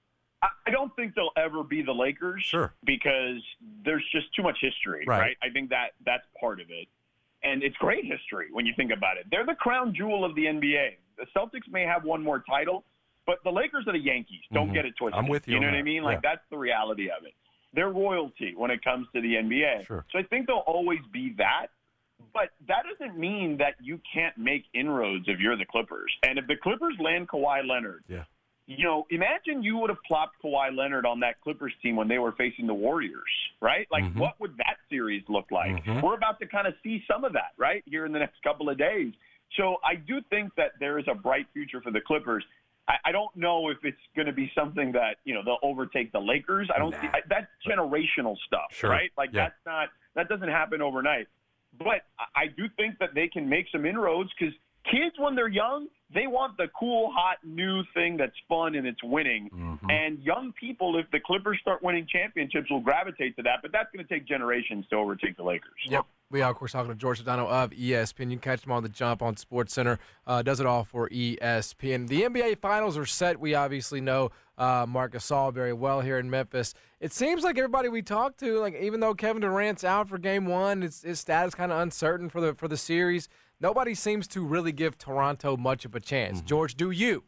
I don't think they'll ever be the Lakers, sure, because there's just too much history, right. right? I think that that's part of it. And it's great history when you think about it. They're the crown jewel of the N B A. The Celtics may have one more title, but the Lakers are the Yankees. Don't mm-hmm. get it twisted. I'm with you. You know on what that. I mean? Like, yeah. that's the reality of it. they're royalty when it comes to the N B A. Sure. So I think they'll always be that. But that doesn't mean that you can't make inroads if you're the Clippers. And if the Clippers land Kawhi Leonard, yeah. you know, imagine you would have plopped Kawhi Leonard on that Clippers team when they were facing the Warriors, right? Like, Mm-hmm. what would that series look like? Mhm. We're about to kind of see some of that, right, here in the next couple of days. So I do think that there is a bright future for the Clippers. I, I don't know if it's going to be something that, you know, they'll overtake the Lakers. I don't Nah. see I, that's generational stuff, Sure. right? Like, Yeah. that's not that doesn't happen overnight. But I- I do think that they can make some inroads because kids, when they're young, they want the cool, hot, new thing that's fun and it's winning. Mm-hmm. And young people, if the Clippers start winning championships, will gravitate to that. But that's going to take generations to overtake the Lakers. Yep. We are, of course, talking to George Sedano of E S P N. You can catch him on the Jump on SportsCenter. Uh, does it all for E S P N. The N B A Finals are set. We obviously know uh, Marc Gasol very well here in Memphis. It seems like everybody we talk to, like even though Kevin Durant's out for Game One, his, his status kind of uncertain for the for the series. Nobody seems to really give Toronto much of a chance. Mm-hmm. George, do you?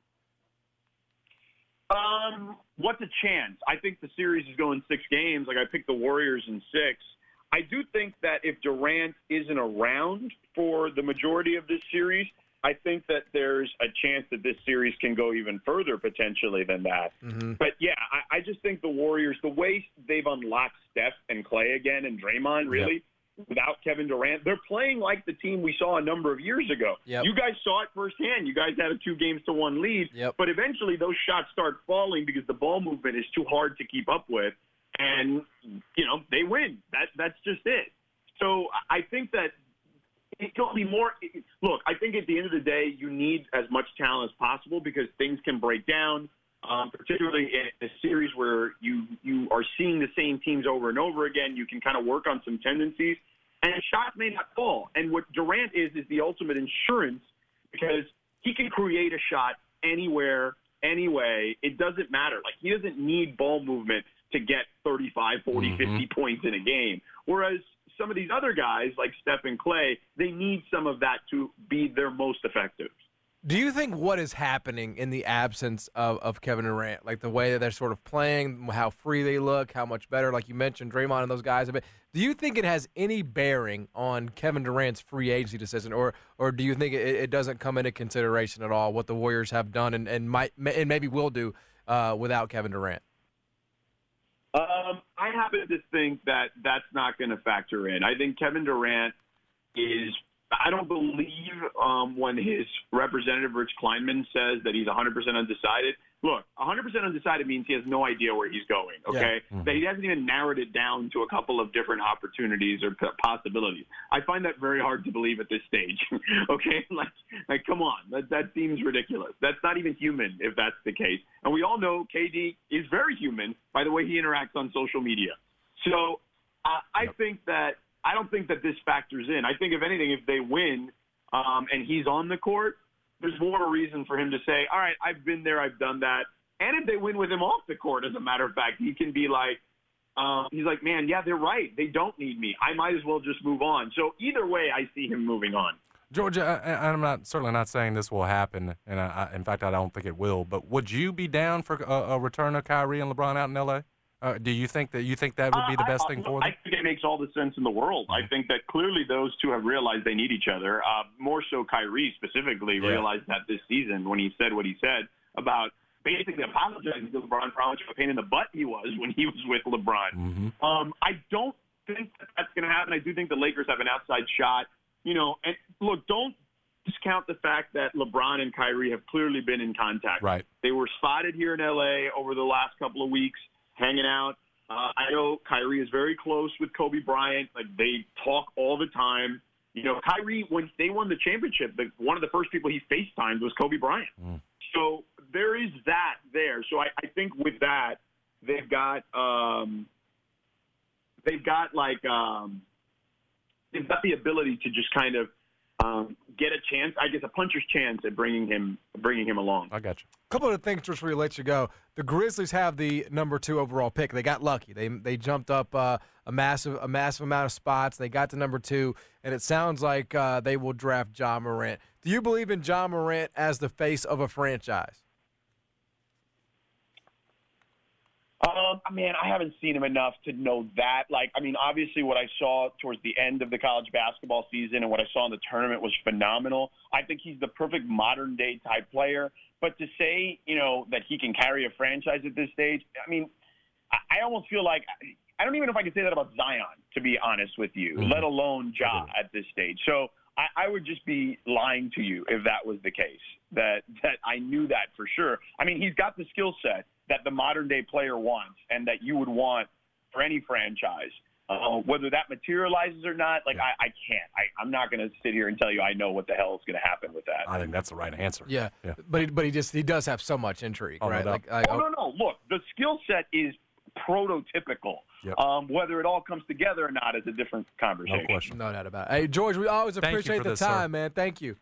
Um, what's a chance? I think the series is going six games. Like, I picked the Warriors in six. I do think that if Durant isn't around for the majority of this series, I think that there's a chance that this series can go even further potentially than that. Mm-hmm. But, yeah, I, I just think the Warriors, the way they've unlocked Steph and Clay again and Draymond, really, without Kevin Durant, they're playing like the team we saw a number of years ago. Yep. You guys saw it firsthand. You guys had a two games to one lead. Yep. But eventually those shots start falling because the ball movement is too hard to keep up with. And, you know, they win. That That's just it. So I think that it'll be more – look, I think at the end of the day, you need as much talent as possible because things can break down, um, particularly in a series where you, you are seeing the same teams over and over again. You can kind of work on some tendencies, and shots may not fall. And what Durant is is the ultimate insurance because he can create a shot anywhere, anyway. It doesn't matter. Like, he doesn't need ball movement to get thirty-five, forty, Mhm. fifty points in a game. Whereas some of these other guys, like Steph and Clay, they need some of that to be their most effective. Do you think what is happening in the absence of, of Kevin Durant, like the way that they're sort of playing, how free they look, how much better, like you mentioned, Draymond and those guys have been, do you think it has any bearing on Kevin Durant's free agency decision, or or do you think it, it doesn't come into consideration at all what the Warriors have done and, and might and maybe will do uh, without Kevin Durant? Um, I happen to think that that's not going to factor in. I think Kevin Durant is – I don't believe um, when his representative, Rich Kleinman, says that he's one hundred percent undecided. Look, one hundred percent undecided means he has no idea where he's going, okay? Yeah. Mm-hmm. That he hasn't even narrowed it down to a couple of different opportunities or p- possibilities. I find that very hard to believe at this stage, okay? Like, like, come on. That, that seems ridiculous. That's not even human if that's the case. And we all know K D is very human by the way he interacts on social media. So uh, I Yep. think that I don't think that this factors in. I think, if anything, if they win um, and he's on the court, there's more reason for him to say, all right, I've been there, I've done that. And if they win with him off the court, as a matter of fact, he can be like, um, he's like, man, yeah, they're right. They don't need me. I might as well just move on. So either way, I see him moving on. Georgia, I, I'm not certainly not saying this will happen, and I, I, in fact, I don't think it will. But would you be down for a, a return of Kyrie and LeBron out in L A? Uh, do you think that you think that would be the best Uh, I, thing I, for them? I think it makes all the sense in the world. I think that clearly those two have realized they need each other. Uh, more so, Kyrie specifically Yeah. realized that this season when he said what he said about basically apologizing to LeBron for how much of a pain in the butt he was when he was with LeBron. Mm-hmm. Um, I don't think that that's going to happen. I do think the Lakers have an outside shot. You know, and look, don't discount the fact that LeBron and Kyrie have clearly been in contact. Right. They were spotted here in L A over the last couple of weeks, hanging out. Uh, I know Kyrie is very close with Kobe Bryant. Like, they talk all the time. You know, Kyrie, when they won the championship, the, one of the first people he FaceTimed was Kobe Bryant. Mm. So there is that there. So I, I think with that, they've got um, they've got like um, they've got the ability to just kind of um, get a chance, I guess, a puncher's chance at bringing him bringing him along. I got you. A couple of things just before we let you go. The Grizzlies have the number two overall pick. They got lucky. They they jumped up uh, a massive a massive amount of spots. They got to number two, and it sounds like uh, they will draft Ja Morant. Do you believe in Ja Morant as the face of a franchise? Um, man, I haven't seen him enough to know that. Like, I mean, obviously what I saw towards the end of the college basketball season and what I saw in the tournament was phenomenal. I think he's the perfect modern-day type player. But to say, you know, that he can carry a franchise at this stage, I mean, I, I almost feel like – I don't even know if I can say that about Zion, to be honest with you, mm-hmm. let alone Ja at this stage. So I, I would just be lying to you if that was the case, that that I knew that for sure. I mean, he's got the skill set that the modern-day player wants and that you would want for any franchise. Uh, whether that materializes or not, like, yeah. I, I can't. I, I'm not going to sit here and tell you I know what the hell is going to happen with that. I think that's the right answer. Yeah, yeah. but he, but he just he does have so much intrigue, oh, right? No like, I, oh, no, no. Look, the skill set is prototypical. Yep. Um, whether it all comes together or not is a different conversation. No question. No doubt about it. Hey, George, we always Thank appreciate the this, time, sir. man. Thank you.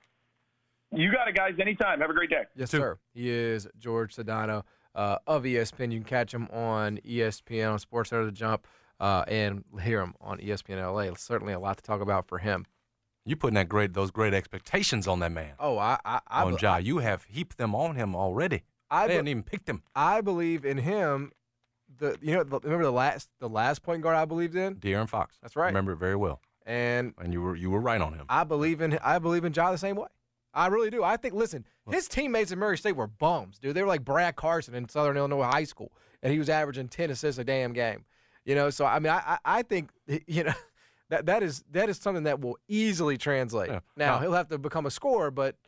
You got it, guys. Anytime. Have a great day. Yes, Two. sir. He is George Sedano uh, of E S P N. You can catch him on E S P N on Sports Center The Jump uh, and hear him on E S P N L A. Certainly a lot to talk about for him. You putting that great those great expectations on that man. Oh, I, I, I on Ja, you have heaped them on him already. I they be- hadn't even picked him. I believe in him. The you know remember the last the last point guard I believed in? De'Aaron Fox. That's right. Remember it very well. And and you were you were right on him. I believe in I believe in Ja the same way. I really do. I think listen, his teammates at Murray State were bums, dude. They were like Brad Carson in Southern Illinois High School, and he was averaging ten assists a damn game. You know, so I mean, I I, I think you know that that is that is something that will easily translate. Yeah. Now Now- he'll have to become a scorer, but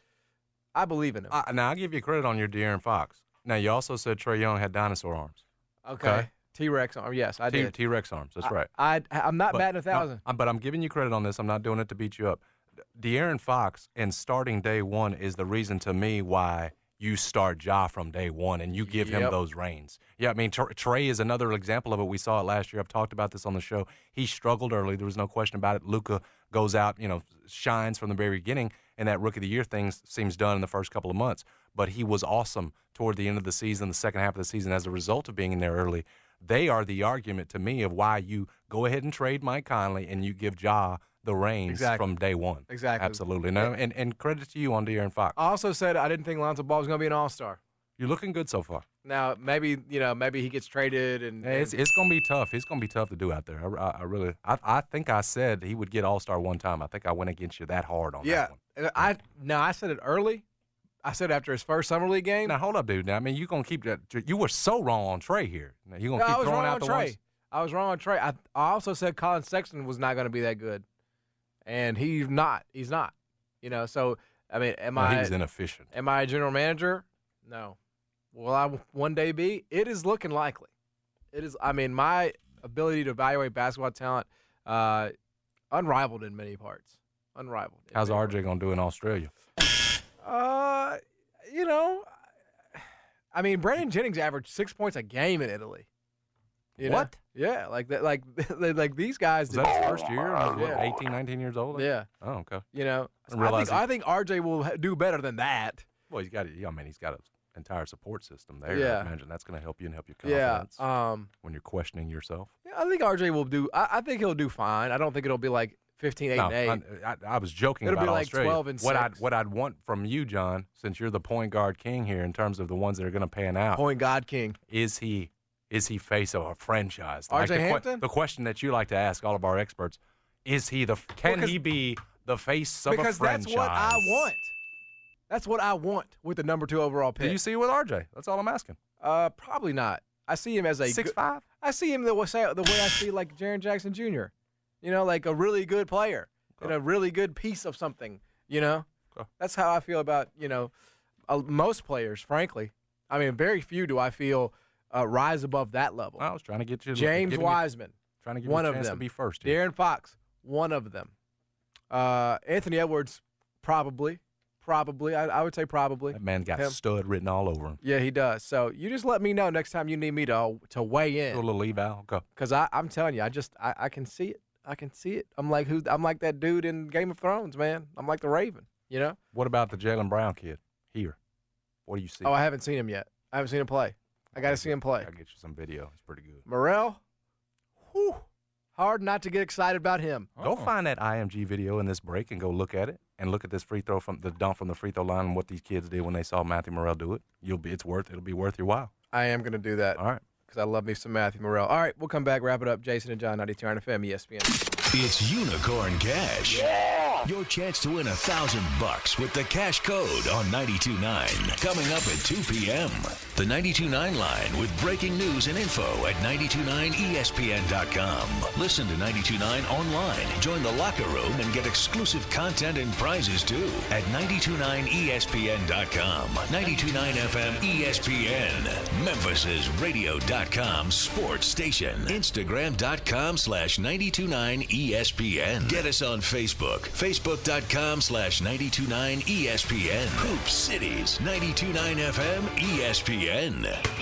I believe in him. I, now I'll give you credit on your De'Aaron Fox. Now you also said Trae Young had dinosaur arms. okay. okay. T-Rex arm. Yes, I T- did. T-Rex arms. That's I- right. I, I'm not But- batting a no, thousand. I'm- but I'm giving you credit on this. I'm not doing it to beat you up. De'Aaron Fox and starting day one is the reason to me why you start Ja from day one and you give him Yep. those reins. Yeah, I mean, Tr- Trey is another example of it. We saw it last year. I've talked about this on the show. He struggled early. There was no question about it. Luka goes out, you know, shines from the very beginning, and that Rookie of the Year thing seems done in the first couple of months. But he was awesome toward the end of the season, the second half of the season, as a result of being in there early. They are the argument to me of why you go ahead and trade Mike Conley and you give Ja the reins Exactly. from day one. Exactly. Absolutely. No, and, and credit to you on De'Aaron Fox. I also said I didn't think Lonzo Ball was going to be an all-star. You're looking good so far. Now maybe you know maybe he gets traded and, Hey, it's and- it's going to be tough. It's going to be tough to do out there. I, I, I really, I, I think I said he would get All-Star one time. I think I went against you that hard on yeah. that one. And I now I said it early. I said after his first summer league game. Now hold up, dude. Now I mean, you going to keep that? You were so wrong on Trey here. Now you going No, to I keep was throwing wrong out on the Trey. ones. I was wrong on Trey. I, I also said Colin Sexton was not going to be that good, and he's not. He's not. You know. So I mean, am No, I? he was inefficient. Am I a general manager? No. Will I one day be? It is looking likely. It is. I mean, my ability to evaluate basketball talent, uh, unrivaled in many parts. Unrivaled. in How's many R J going to do in Australia? Uh, you know, I mean, Brandon Jennings averaged six points a game in Italy. You know? What? Yeah, like that, like like these guys. Was that his first year? I was, what, Yeah. eighteen, nineteen years old? Yeah. Oh, okay. You know, I didn't I realize think he- I think R J will ha- do better than that. Well, he's got. I mean, he's got an entire support system there. Yeah. I imagine that's going to help you and help your Yeah. confidence Um. when you're questioning yourself. Yeah, I think R J will do. I, I think he'll do fine. I don't think it'll be like fifteen, eight, No, and eight. I, I, I was joking It'll about be like Australia. twelve and what I'd six. what I'd want from you, John, since you're the point guard king here in terms of the ones that are going to pan out. Point guard king. Is he is he face of a franchise? R J the, que- Hampton? the question that you like to ask all of our experts: Is he the? Can Because- he be the face of a Because franchise? that's what I want. That's what I want with the number two overall pick. Do you see it with R J? That's all I'm asking. Uh, probably not. I see him as a Six good- five. I see him the way the way I see like Jaren Jackson Junior You know, like a really good player and a really good piece of something. You know, Okay. that's how I feel about you know uh, most players. Frankly, I mean, very few do I feel uh, rise above that level. I was trying to get you. James giving you- Wiseman, trying to give one you a of chance them. to be first. Here. De'Aaron Fox, one of them. Uh, Anthony Edwards, probably, probably. I, I would say probably. That man got Him. stud written all over him. Yeah, he does. So you just let me know next time you need me to to weigh Do a in, little eval. Go. because I I'm telling you, I just I, I can see it. I can see it. I'm like who? I'm like that dude in Game of Thrones, man. I'm like the Raven. You know? What about the Jaylen Brown kid here? What do you see? Oh, I haven't seen him yet. I haven't seen him play. I got to see him play. I'll get you some video. It's pretty good. Morrell, whew, hard not to get excited about him. Go find that I M G video in this break and go look at it and look at this free throw from the dunk from the free throw line and what these kids did when they saw Matthew Morrell do it. You'll be it's worth it'll be worth your while. I am going to do that. All right. because I love me some Matthew Morrell. All right, we'll come back, wrap it up. Jason and John, ninety-two F M, E S P N. It's Unicorn Cash. Yeah! Your chance to win a thousand bucks with the cash code on ninety-two point nine. Coming up at two p.m. The ninety-two point nine line with breaking news and info at nine two nine E S P N dot com. Listen to ninety-two point nine online. Join the locker room and get exclusive content and prizes too at nine two nine E S P N dot com. ninety-two point nine F M E S P N. Memphis's radio dot com sports station. Instagram dot com slash ninety-two point nine E S P N. Get us on Facebook. Facebook dot com slash ninety-two point nine E S P N. Hoop Cities. ninety-two point nine F M E S P N.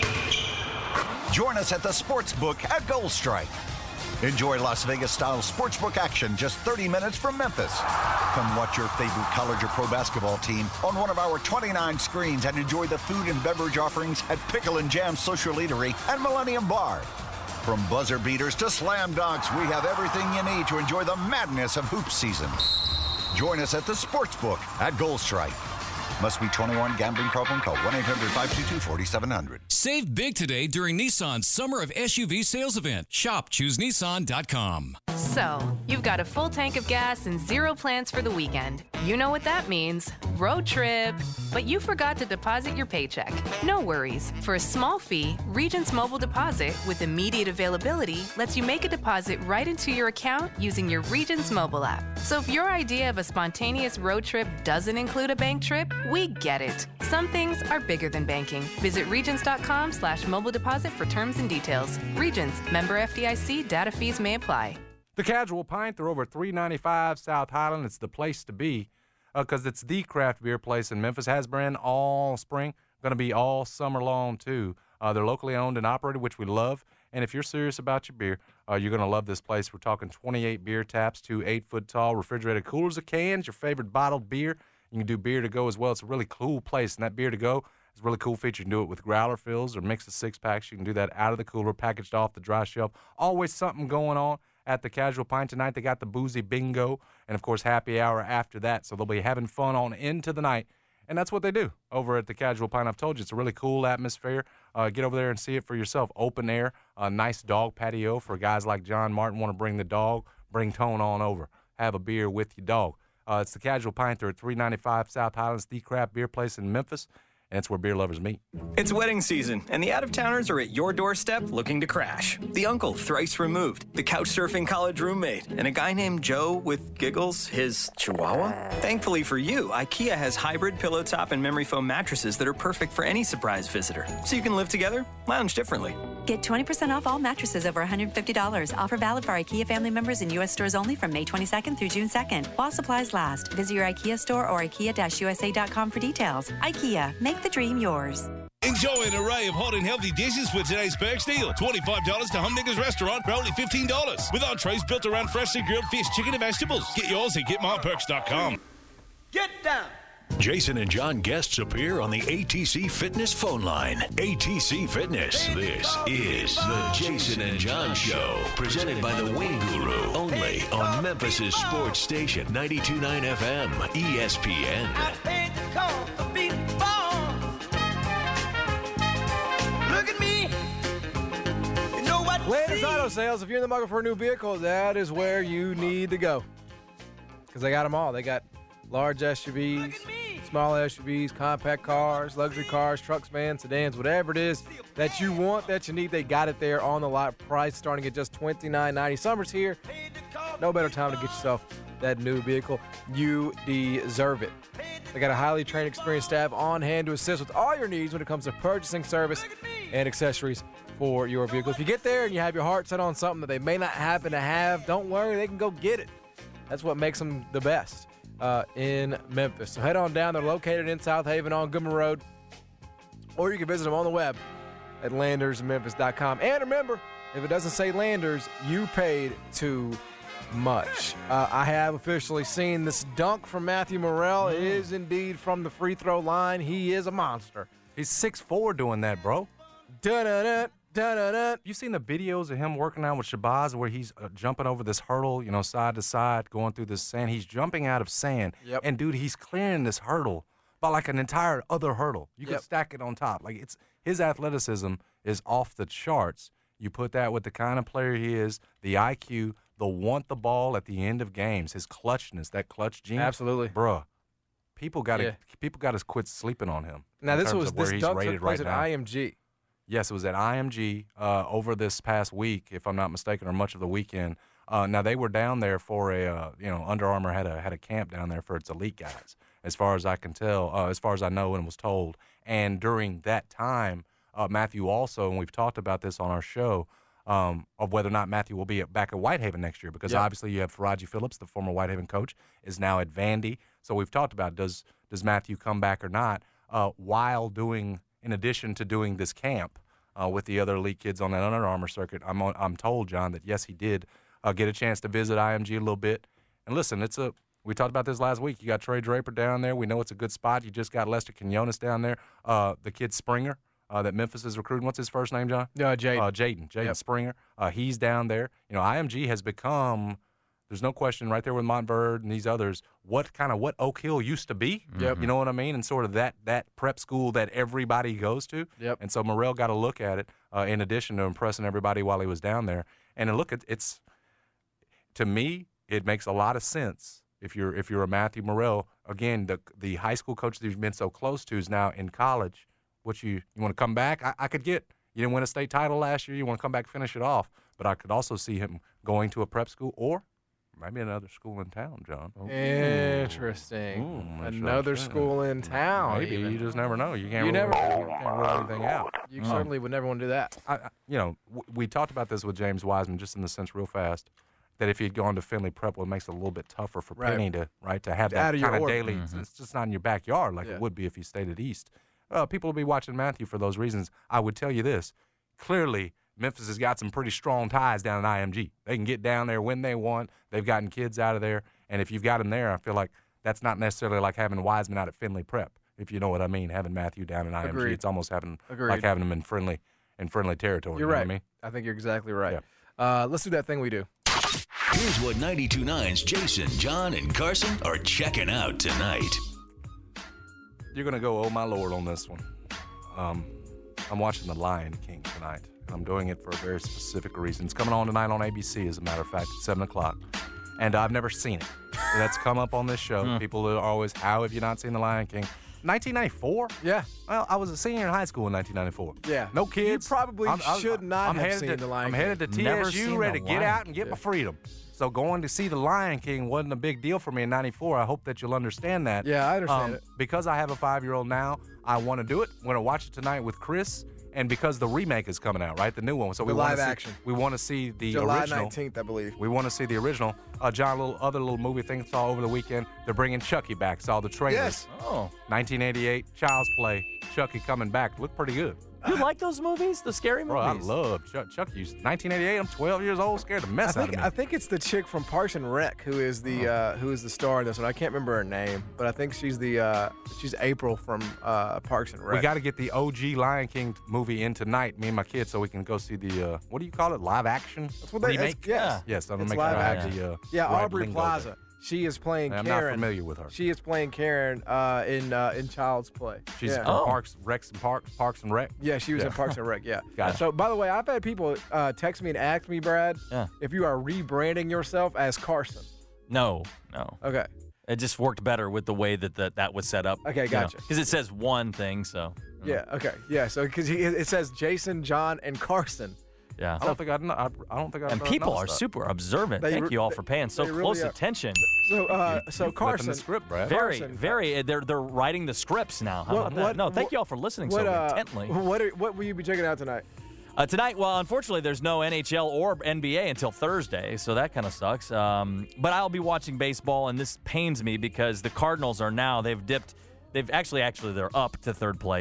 Join us at the Sportsbook at Gold Strike. Enjoy Las Vegas-style sportsbook action just thirty minutes from Memphis. Come watch your favorite college or pro basketball team on one of our twenty-nine screens and enjoy the food and beverage offerings at Pickle and Jam Social Eatery and Millennium Bar. From buzzer beaters to slam dunks, we have everything you need to enjoy the madness of hoop season. Join us at the Sportsbook at Gold Strike. Must be twenty-one. Gambling problem? Call one eight hundred five two two four seven zero zero. Save big today during Nissan's Summer of S U V sales event. Shop choose nissan dot com. So, you've got a full tank of gas and zero plans for the weekend. You know what that means. Road trip. But you forgot to deposit your paycheck. No worries. For a small fee, Regions Mobile Deposit with immediate availability lets you make a deposit right into your account using your Regions mobile app. So if your idea of a spontaneous road trip doesn't include a bank trip, we get it. Some things are bigger than banking. Visit Regions dot com slash mobile deposit for terms and details. Regions, member F D I C, data fees may apply. The Casual Pint, they're over three ninety-five South Highland. It's the place to be because uh, it's the craft beer place in Memphis. Has been all spring, going to be all summer long too. Uh, they're locally owned and operated, which we love. And if you're serious about your beer, uh, you're going to love this place. We're talking twenty-eight beer taps, two eight-foot-tall refrigerated coolers of cans, your favorite bottled beer. You can do beer to go as well. It's a really cool place, and that beer to go is a really cool feature. You can do it with growler fills or mix of six-packs. You can do that out of the cooler, packaged off the dry shelf. Always something going on at the Casual Pint tonight. They got the boozy bingo and, of course, happy hour after that. So they'll be having fun on into the night. And that's what they do over at the Casual Pint. I've told you, it's a really cool atmosphere. Uh, get over there and see it for yourself. Open air, a nice dog patio for guys like John Martin. Want to bring the dog, bring Tone on over. Have a beer with your dog. Uh, it's the Casual Pint. They're at three ninety-five South Highlands, the craft beer place in Memphis. And it's where beer lovers meet. It's wedding season, and the out-of-towners are at your doorstep looking to crash. The uncle thrice removed, the couch-surfing college roommate, and a guy named Joe with giggles, his chihuahua. Thankfully for you, IKEA has hybrid pillow top and memory foam mattresses that are perfect for any surprise visitor. So you can live together, lounge differently. Get twenty percent off all mattresses over one hundred fifty dollars. Offer valid for IKEA family members in U S stores only from May twenty-second through June second. While supplies last. Visit your IKEA store or ikea dash u s a dot com for details. IKEA, make the dream yours. Enjoy an array of hot and healthy dishes with today's Perks deal. twenty-five dollars to Humdiggers Restaurant for only fifteen dollars. With entrees built around freshly grilled fish, chicken, and vegetables. Get yours at get my perks dot com. Get down! Jason and John guests appear on the A T C Fitness phone line. A T C Fitness. This is the Jason and John Show. Presented by the Wing Guru. Only on Memphis's sports station. ninety-two point nine F M. E S P N. Look at me. You know what? Landers Auto Sales. If you're in the market for a new vehicle, that is where you need to go. Because they got them all. They got large S U Vs, small S U Vs, compact cars, luxury cars, trucks, vans, sedans, whatever it is that you want, that you need, they got it there on the lot. Price starting at just twenty-nine ninety. Summer's here. No better time to get yourself that new vehicle. You deserve it. They got a highly trained, experienced staff on hand to assist with all your needs when it comes to purchasing, service, and accessories for your vehicle. If you get there and you have your heart set on something that they may not happen to have, don't worry, they can go get it. That's what makes them the best. Uh, in Memphis. So head on down. They're located in South Haven on Goodman Road, or you can visit them on the web at landers memphis dot com. And remember, if it doesn't say Landers, you paid too much. Uh, I have officially seen this dunk from Matthew Morrell. It is indeed from the free throw line. He is a monster. He's six foot four doing that, bro. Dun-dun-dun. Da-da-da. You seen the videos of him working out with Shabazz where he's uh, jumping over this hurdle, you know, side to side, going through this sand. He's jumping out of sand. Yep. And, dude, he's clearing this hurdle by like an entire other hurdle. You Yep. could stack it on top. Like it's his athleticism is off the charts. You put that with the kind of player he is, the I Q, the want the ball at the end of games, his clutchness, that clutch gene. Absolutely. Bruh. People got to Yeah. people got to quit sleeping on him. Now, in this terms was of where this he's dunk rated took place right at now. I M G. Yes, it was at I M G uh, over this past week, if I'm not mistaken, or much of the weekend. Uh, now they were down there for a, uh, you know, Under Armour had a had a camp down there for its elite guys, as far as I can tell, uh, as far as I know and was told. And during that time, uh, Matthew also, and we've talked about this on our show, um, of whether or not Matthew will be at, back at Whitehaven next year, because Yep. obviously you have Faraji Phillips, the former Whitehaven coach, is now at Vandy. So we've talked about does does Matthew come back or not, uh, while doing, in addition to doing this camp uh, with the other elite kids on that Under Armour circuit. I'm on, I'm told, John, that yes, he did uh, get a chance to visit I M G a little bit. And listen, it's a we talked about this last week. You got Trey Draper down there. We know it's a good spot. You just got Lester Quinones down there. Uh, the kid Springer uh, that Memphis is recruiting. What's his first name, John? Uh, Jaden. Uh, Jaden. Jaden Yep. Springer. Uh, he's down there. You know, I M G has become. There's no question right there with Montverde and these others, what kind of what Oak Hill used to be. Yep. You know what I mean? And sort of that that prep school that everybody goes to. Yep. And so Morrell got to look at it uh, in addition to impressing everybody while he was down there. And look, at it's to me, it makes a lot of sense if you're if you're a Matthew Morrell. Again, the the high school coach that you've been so close to is now in college. What you you want to come back? I, I could get. You didn't win a state title last year. You want to come back, finish it off. But I could also see him going to a prep school or maybe another school in town, John. Interesting. Ooh, that's Another right. school in town. Maybe even. you just never know. You can't. You rule, never- you can't rule anything out. You Um, certainly would never want to do that. I, I- you know, w- we talked about this with James Wiseman, just in the sense, real fast, that if he'd gone to Finley Prep, well, it makes it a little bit tougher for Right. Penny to right to have It's out that of your kind of orbit. daily. Mhm. It's just not in your backyard like Yeah. it would be if he stayed at East. Uh, people will be watching Matthew for those reasons. I would tell you this: clearly, Memphis has got some pretty strong ties down at I M G. They can get down there when they want. They've gotten kids out of there, and if you've got them there, I feel like that's not necessarily like having Wiseman out at Finley Prep, if you know what I mean. Having Matthew down at I M G, Agreed. it's almost having Agreed. like having him in friendly in friendly territory. You're you know right. what I mean? I think you're exactly right. Uh, let's do that thing we do. Here's what ninety-two point nine's Jason, John, and Carson are checking out tonight. You're going to go, oh, my Lord, on this one. Um, I'm watching The Lion King tonight. I'm doing it for a very specific reason. It's coming on tonight on A B C, as a matter of fact, at seven o'clock. And I've never seen it. That's come up on this show. Hmm. People are always, how have you not seen The Lion King? nineteen ninety-four? Yeah. Well, I was a senior in high school in nineteen ninety-four. Yeah. No kids. You probably I'm- I'm- should not I'm have headed seen to, The Lion I'm King. headed to Never T S U, seen ready The to get Lion out and get my freedom. So going to see The Lion King wasn't a big deal for me in ninety-four. I hope that you'll understand that. Yeah, I understand Um, it. Because I have a five-year-old now, I want to do it. I'm going to watch it tonight with Chris. And because the remake is coming out, right? The new one. So The we want live to see, action. We want to see the July original. nineteenth, I believe. We want to see the original. Uh, John, little other little movie thing saw over the weekend. They're bringing Chucky back. Saw the trailers. Yes. Oh. nineteen eighty-eight, Child's Play. Chucky coming back. Looked pretty good. You like those movies? The scary Bro, I movies? love Chuck, Chucky. nineteen eighty-eight. I'm twelve years old. Scared the I mess out think of me. I think it's the chick from Parks and Rec who is the uh, who is the star in this one. I can't remember her name, but I think she's the uh, she's April from uh, Parks and Rec. We got to get the O G Lion King movie in tonight, me and my kids, so we can go see the, uh, what do you call it, live action That's what they- it's- remake? yes. Yes, I'm going It's to make sure live I have action. the uh, Yeah, right Aubrey lingo Plaza. there. She is playing I'm Karen. not familiar with her. She is playing Karen uh, in uh, in Child's Play. She's yeah. from Parks, Rex and Parks, Parks and Rec. Yeah, she was Yeah. in Parks and Rec. Yeah. Gotcha. So, by the way, I've had people uh, text me and ask me, Brad, Yeah. if you are rebranding yourself as Carson. No, no. Okay. It just worked better with the way that the, that was set up. Okay, gotcha. Because it says one thing, so. Yeah. Okay. Yeah. So, because it says Jason, John, and Carson. Yeah. I don't think I'd. kn- I, I don't think I'd. And know- people noticed are that. super observant. They Thank re- you all they- for paying so they really close are. attention. So, uh, You- so you're flipping Carson. the script, Brad. Very, Carson, very. They're they're writing the scripts now. How about that? No, thank you all for listening what, so uh, intently. What are, what will you be checking out tonight? Uh, tonight, well, unfortunately, there's no N H L or N B A until Thursday, so that kind of sucks. Um, but I'll be watching baseball, and this pains me because the Cardinals are now they've dipped. They've actually, actually, they're up to third place.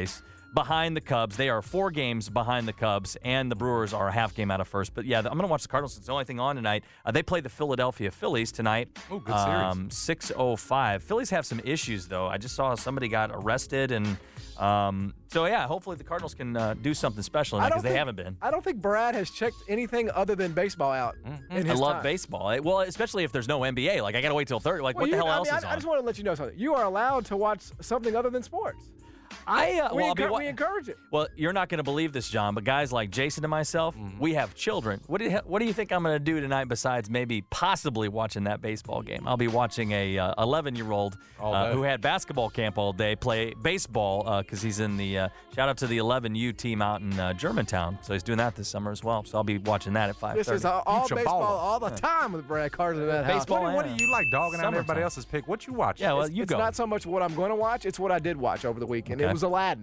behind the Cubs. They are four games behind the Cubs, and the Brewers are a half game out of first. But, yeah, I'm going to watch the Cardinals. It's the only thing on tonight. Uh, they play the Philadelphia Phillies tonight. Oh, good series. Um, six oh five. Phillies have some issues, though. I just saw somebody got arrested, and um, so, yeah, hopefully the Cardinals can uh, do something special because they think, haven't been. I don't think Brad has checked anything other than baseball out Mm-hmm. in I his love time. baseball. Well, especially if there's no N B A. Like, I got to wait till Thursday. Like, Well, what the you- hell I else mean, is I, on? I just want to let you know something. You are allowed to watch something other than sports. I, uh, we, well, I'll be encour- wa- we encourage it. Well, you're not going to believe this, John, but guys like Jason and myself, Mm-hmm. we have children. What do you What do you think I'm going to do tonight besides maybe possibly watching that baseball game? I'll be watching a uh, eleven-year-old All uh, day. who had basketball camp all day play baseball because he's in the uh, shout out to the eleven U team out in uh, Germantown. So he's doing that this summer as well. So I'll be watching that at five thirty. This is all, all Future baseball baller. all the time with Brad Carter in that house. Baseball, What, do- what yeah. do you like dogging out Summertime. everybody else's pick? What you watch? Yeah, well, it's, you it's go. not so much what I'm going to watch; it's what I did watch over the weekend. Okay. It was Aladdin.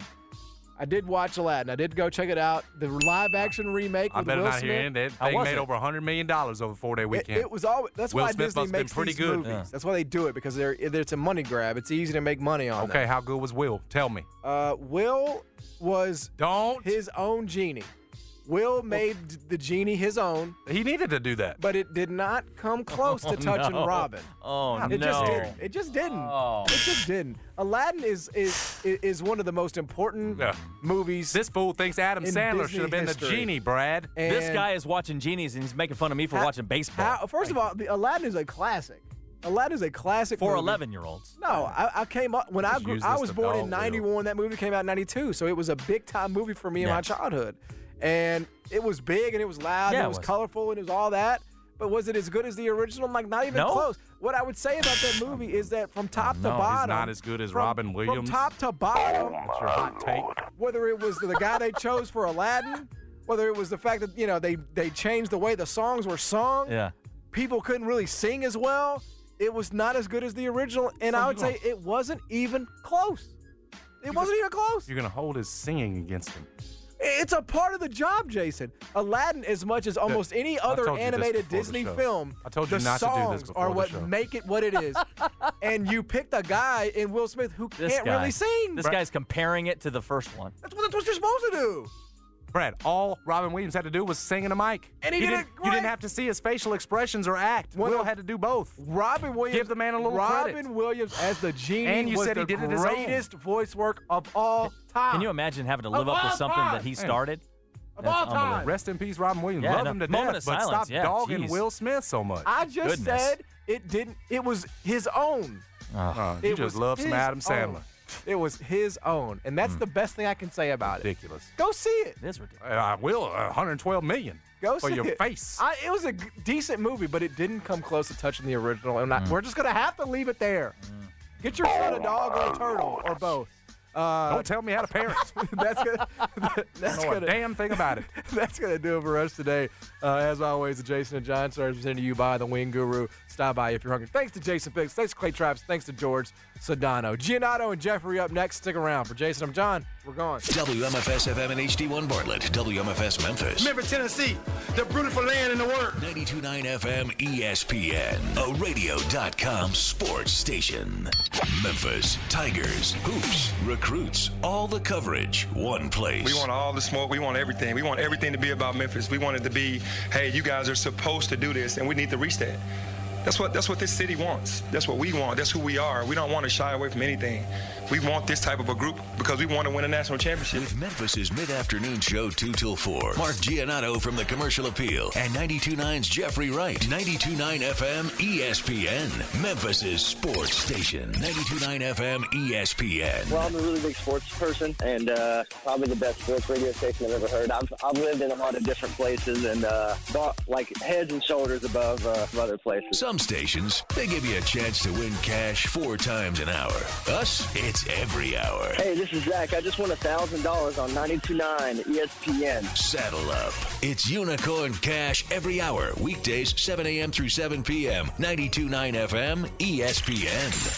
I did watch Aladdin. I did go check it out. The live-action remake I with better Will not Smith. hear it. That How thing was made it? over one hundred million dollars over a four-day It, weekend. it was all. That's Will why Smith Disney must have been makes pretty these good. movies. Yeah. That's why they do it because they're it's a money grab. It's easy to make money on. Okay, them. how good was Will? Tell me. Uh, Will was Don't. his own genie. Will made the genie his own, He needed to do that. but it did not come close to Oh, touching no. Robin. Oh, It no. just didn't. It just didn't. Oh. It just didn't. Aladdin is is is one of the most important Yeah. movies. This fool thinks Adam in Sandler Disney should have been history. the genie, Brad. This And guy is watching Genies, and he's making fun of me for how- watching baseball. how- first of all, the Aladdin is a classic. Aladdin is a classic for movie. eleven-year-olds. No, I, I came up when I Just grew. use I this was to born dog in ninety-one. That movie came out in ninety-two, so it was a big time movie for me in Yeah. my childhood. And it was big and it was loud Yeah, and it it was, was. colorful and it was all that. But was it as good as the original? I'm like, not even No. close. What I would say about that movie is that from top No, to he's bottom, not as good as from- Robin Williams. From top to bottom, What's your hot take? whether it was the guy they chose for Aladdin, whether it was the fact that you know they they changed the way the songs were sung, Yeah. people couldn't really sing as well. It was not as good as the original, and So I you would say gonna- it wasn't even close. It wasn't even close. You're going to hold his singing against him. It's a part of the job, Jason. Aladdin, as much as almost any I other told you this animated before the Disney show. film, I told you the not to do this songs before are the what show. make it what it is. And you picked a guy in Will Smith who This can't guy. really sing. This guy's comparing it to the first one. That's what, that's what you're supposed to do. Brad, all Robin Williams had to do was sing in a mic. And he did didn't, it You didn't great. have to see his facial expressions or act. One Will of- had to do both. Robin Williams. Give the man a little Robin credit. Williams as the genie And you was said the he did it his own. greatest voice work of all time. Can you imagine having to live Of up to all something time. that he Man. started? Of That's all time. unbelievable. Rest in peace, Robin Williams. Yeah, Love no, him to moment death, of but silence. stop Yeah, dogging geez. Will Smith so much. I just Goodness. said it didn't. It was his own. Uh, you It just was love some his Adam Sandler. own. It was his own, and that's the best thing I can say about it. Ridiculous. Go see it. It is ridiculous. Uh, I will. Uh, one hundred twelve million Go for see your it. face. I, it was a g- decent movie, but it didn't come close to touching the original. And I, we're just gonna have to leave it there. Get your son a dog or a turtle or both. Uh, Don't tell me how to parent. that's gonna. That's know a gonna. damn thing about it. That's gonna do it for us today. Uh, as always, the Jason and John Stars presented to you by the Wing Guru. Stop by if you're hungry. Thanks to Jason Biggs. Thanks to Clay Travis. Thanks to George Sedano. Giannato and Jeffrey up next. Stick around. For Jason, I'm John. We're gone. W M F S F M and H D one Bartlett. W M F S Memphis. Memphis, Tennessee, the beautiful land in the world. ninety-two point nine F M E S P N, a radio dot com sports station. Memphis, Tigers, hoops, recruits, all the coverage, one place. We want all the smoke. We want everything. We want everything to be about Memphis. We want it to be, hey, you guys are supposed to do this, and we need to reach that. That's what that's what this city wants. That's what we want. That's who we are. We don't want to shy away from anything. We want this type of a group because we want to win a national championship. With Memphis's mid-afternoon show two till four. Mark Giannato from the Commercial Appeal and ninety-two point nine's Jeffrey Wright. ninety-two point nine F M E S P N. Memphis's sports station. ninety-two point nine F M E S P N. Well, I'm a really big sports person, and uh, probably the best sports radio station I've ever heard. I've, I've lived in a lot of different places and uh, thought like heads and shoulders above uh, other places. Some stations, they give you a chance to win cash four times an hour. Us, it's every hour. Hey, this is Zach. I just won one thousand dollars on ninety-two point nine E S P N. Saddle up. It's Unicorn Cash every hour. Weekdays, seven a.m. through seven p.m. ninety-two point nine F M E S P N.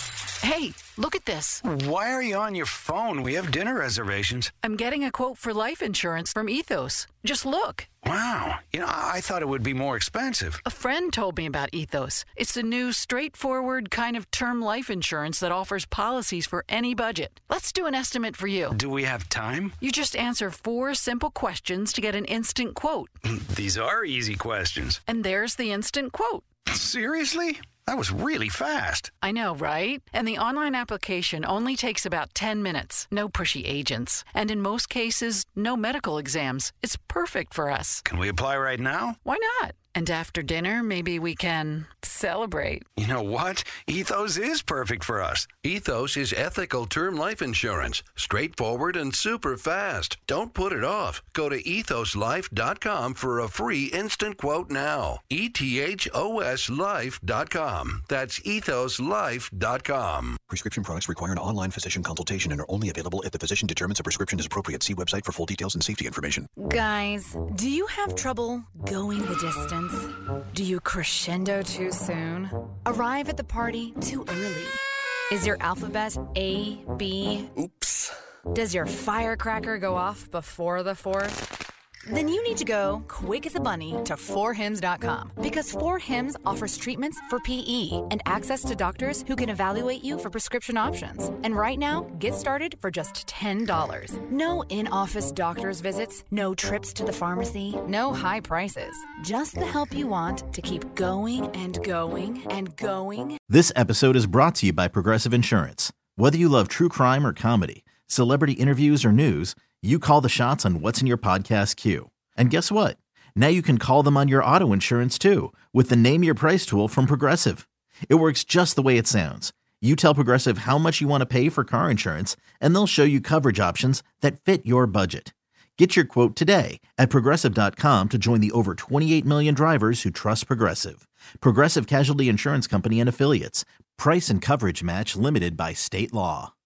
Hey, look at this. Why are you on your phone? We have dinner reservations. I'm getting a quote for life insurance from Ethos. Just look. Wow. You know, I thought it would be more expensive. A friend told me about Ethos. It's the new, straightforward kind of term life insurance that offers policies for any budget. Let's do an estimate for you. Do we have time? You just answer four simple questions to get an instant quote. These are easy questions. And there's the instant quote. Seriously? That was really fast. I know, right? And the online application only takes about ten minutes. No pushy agents. And in most cases, no medical exams. It's perfect for us. Can we apply right now? Why not? And after dinner, maybe we can celebrate. You know what? Ethos is perfect for us. Ethos is ethical term life insurance. Straightforward and super fast. Don't put it off. Go to ethos life dot com for a free instant quote now. E T H O S life dot com. That's ethos life dot com. Prescription products require an online physician consultation and are only available if the physician determines a prescription is appropriate. See website for full details and safety information. Guys, do you have trouble going the distance? Do you crescendo too soon? Arrive at the party too early? Is your alphabet A, B? Oops. Does your firecracker go off before the fourth? Then you need to go quick as a bunny to four hims dot com because four hims offers treatments for P E and access to doctors who can evaluate you for prescription options. And right now, get started for just ten dollars. No in-office doctor's visits, no trips to the pharmacy, no high prices. Just the help you want to keep going and going and going. This episode is brought to you by Progressive Insurance. Whether you love true crime or comedy, celebrity interviews or news, you call the shots on what's in your podcast queue. And guess what? Now you can call them on your auto insurance too with the Name Your Price tool from Progressive. It works just the way it sounds. You tell Progressive how much you want to pay for car insurance, and they'll show you coverage options that fit your budget. Get your quote today at progressive dot com to join the over twenty-eight million drivers who trust Progressive. Progressive Casualty Insurance Company and Affiliates. Price and coverage match limited by state law.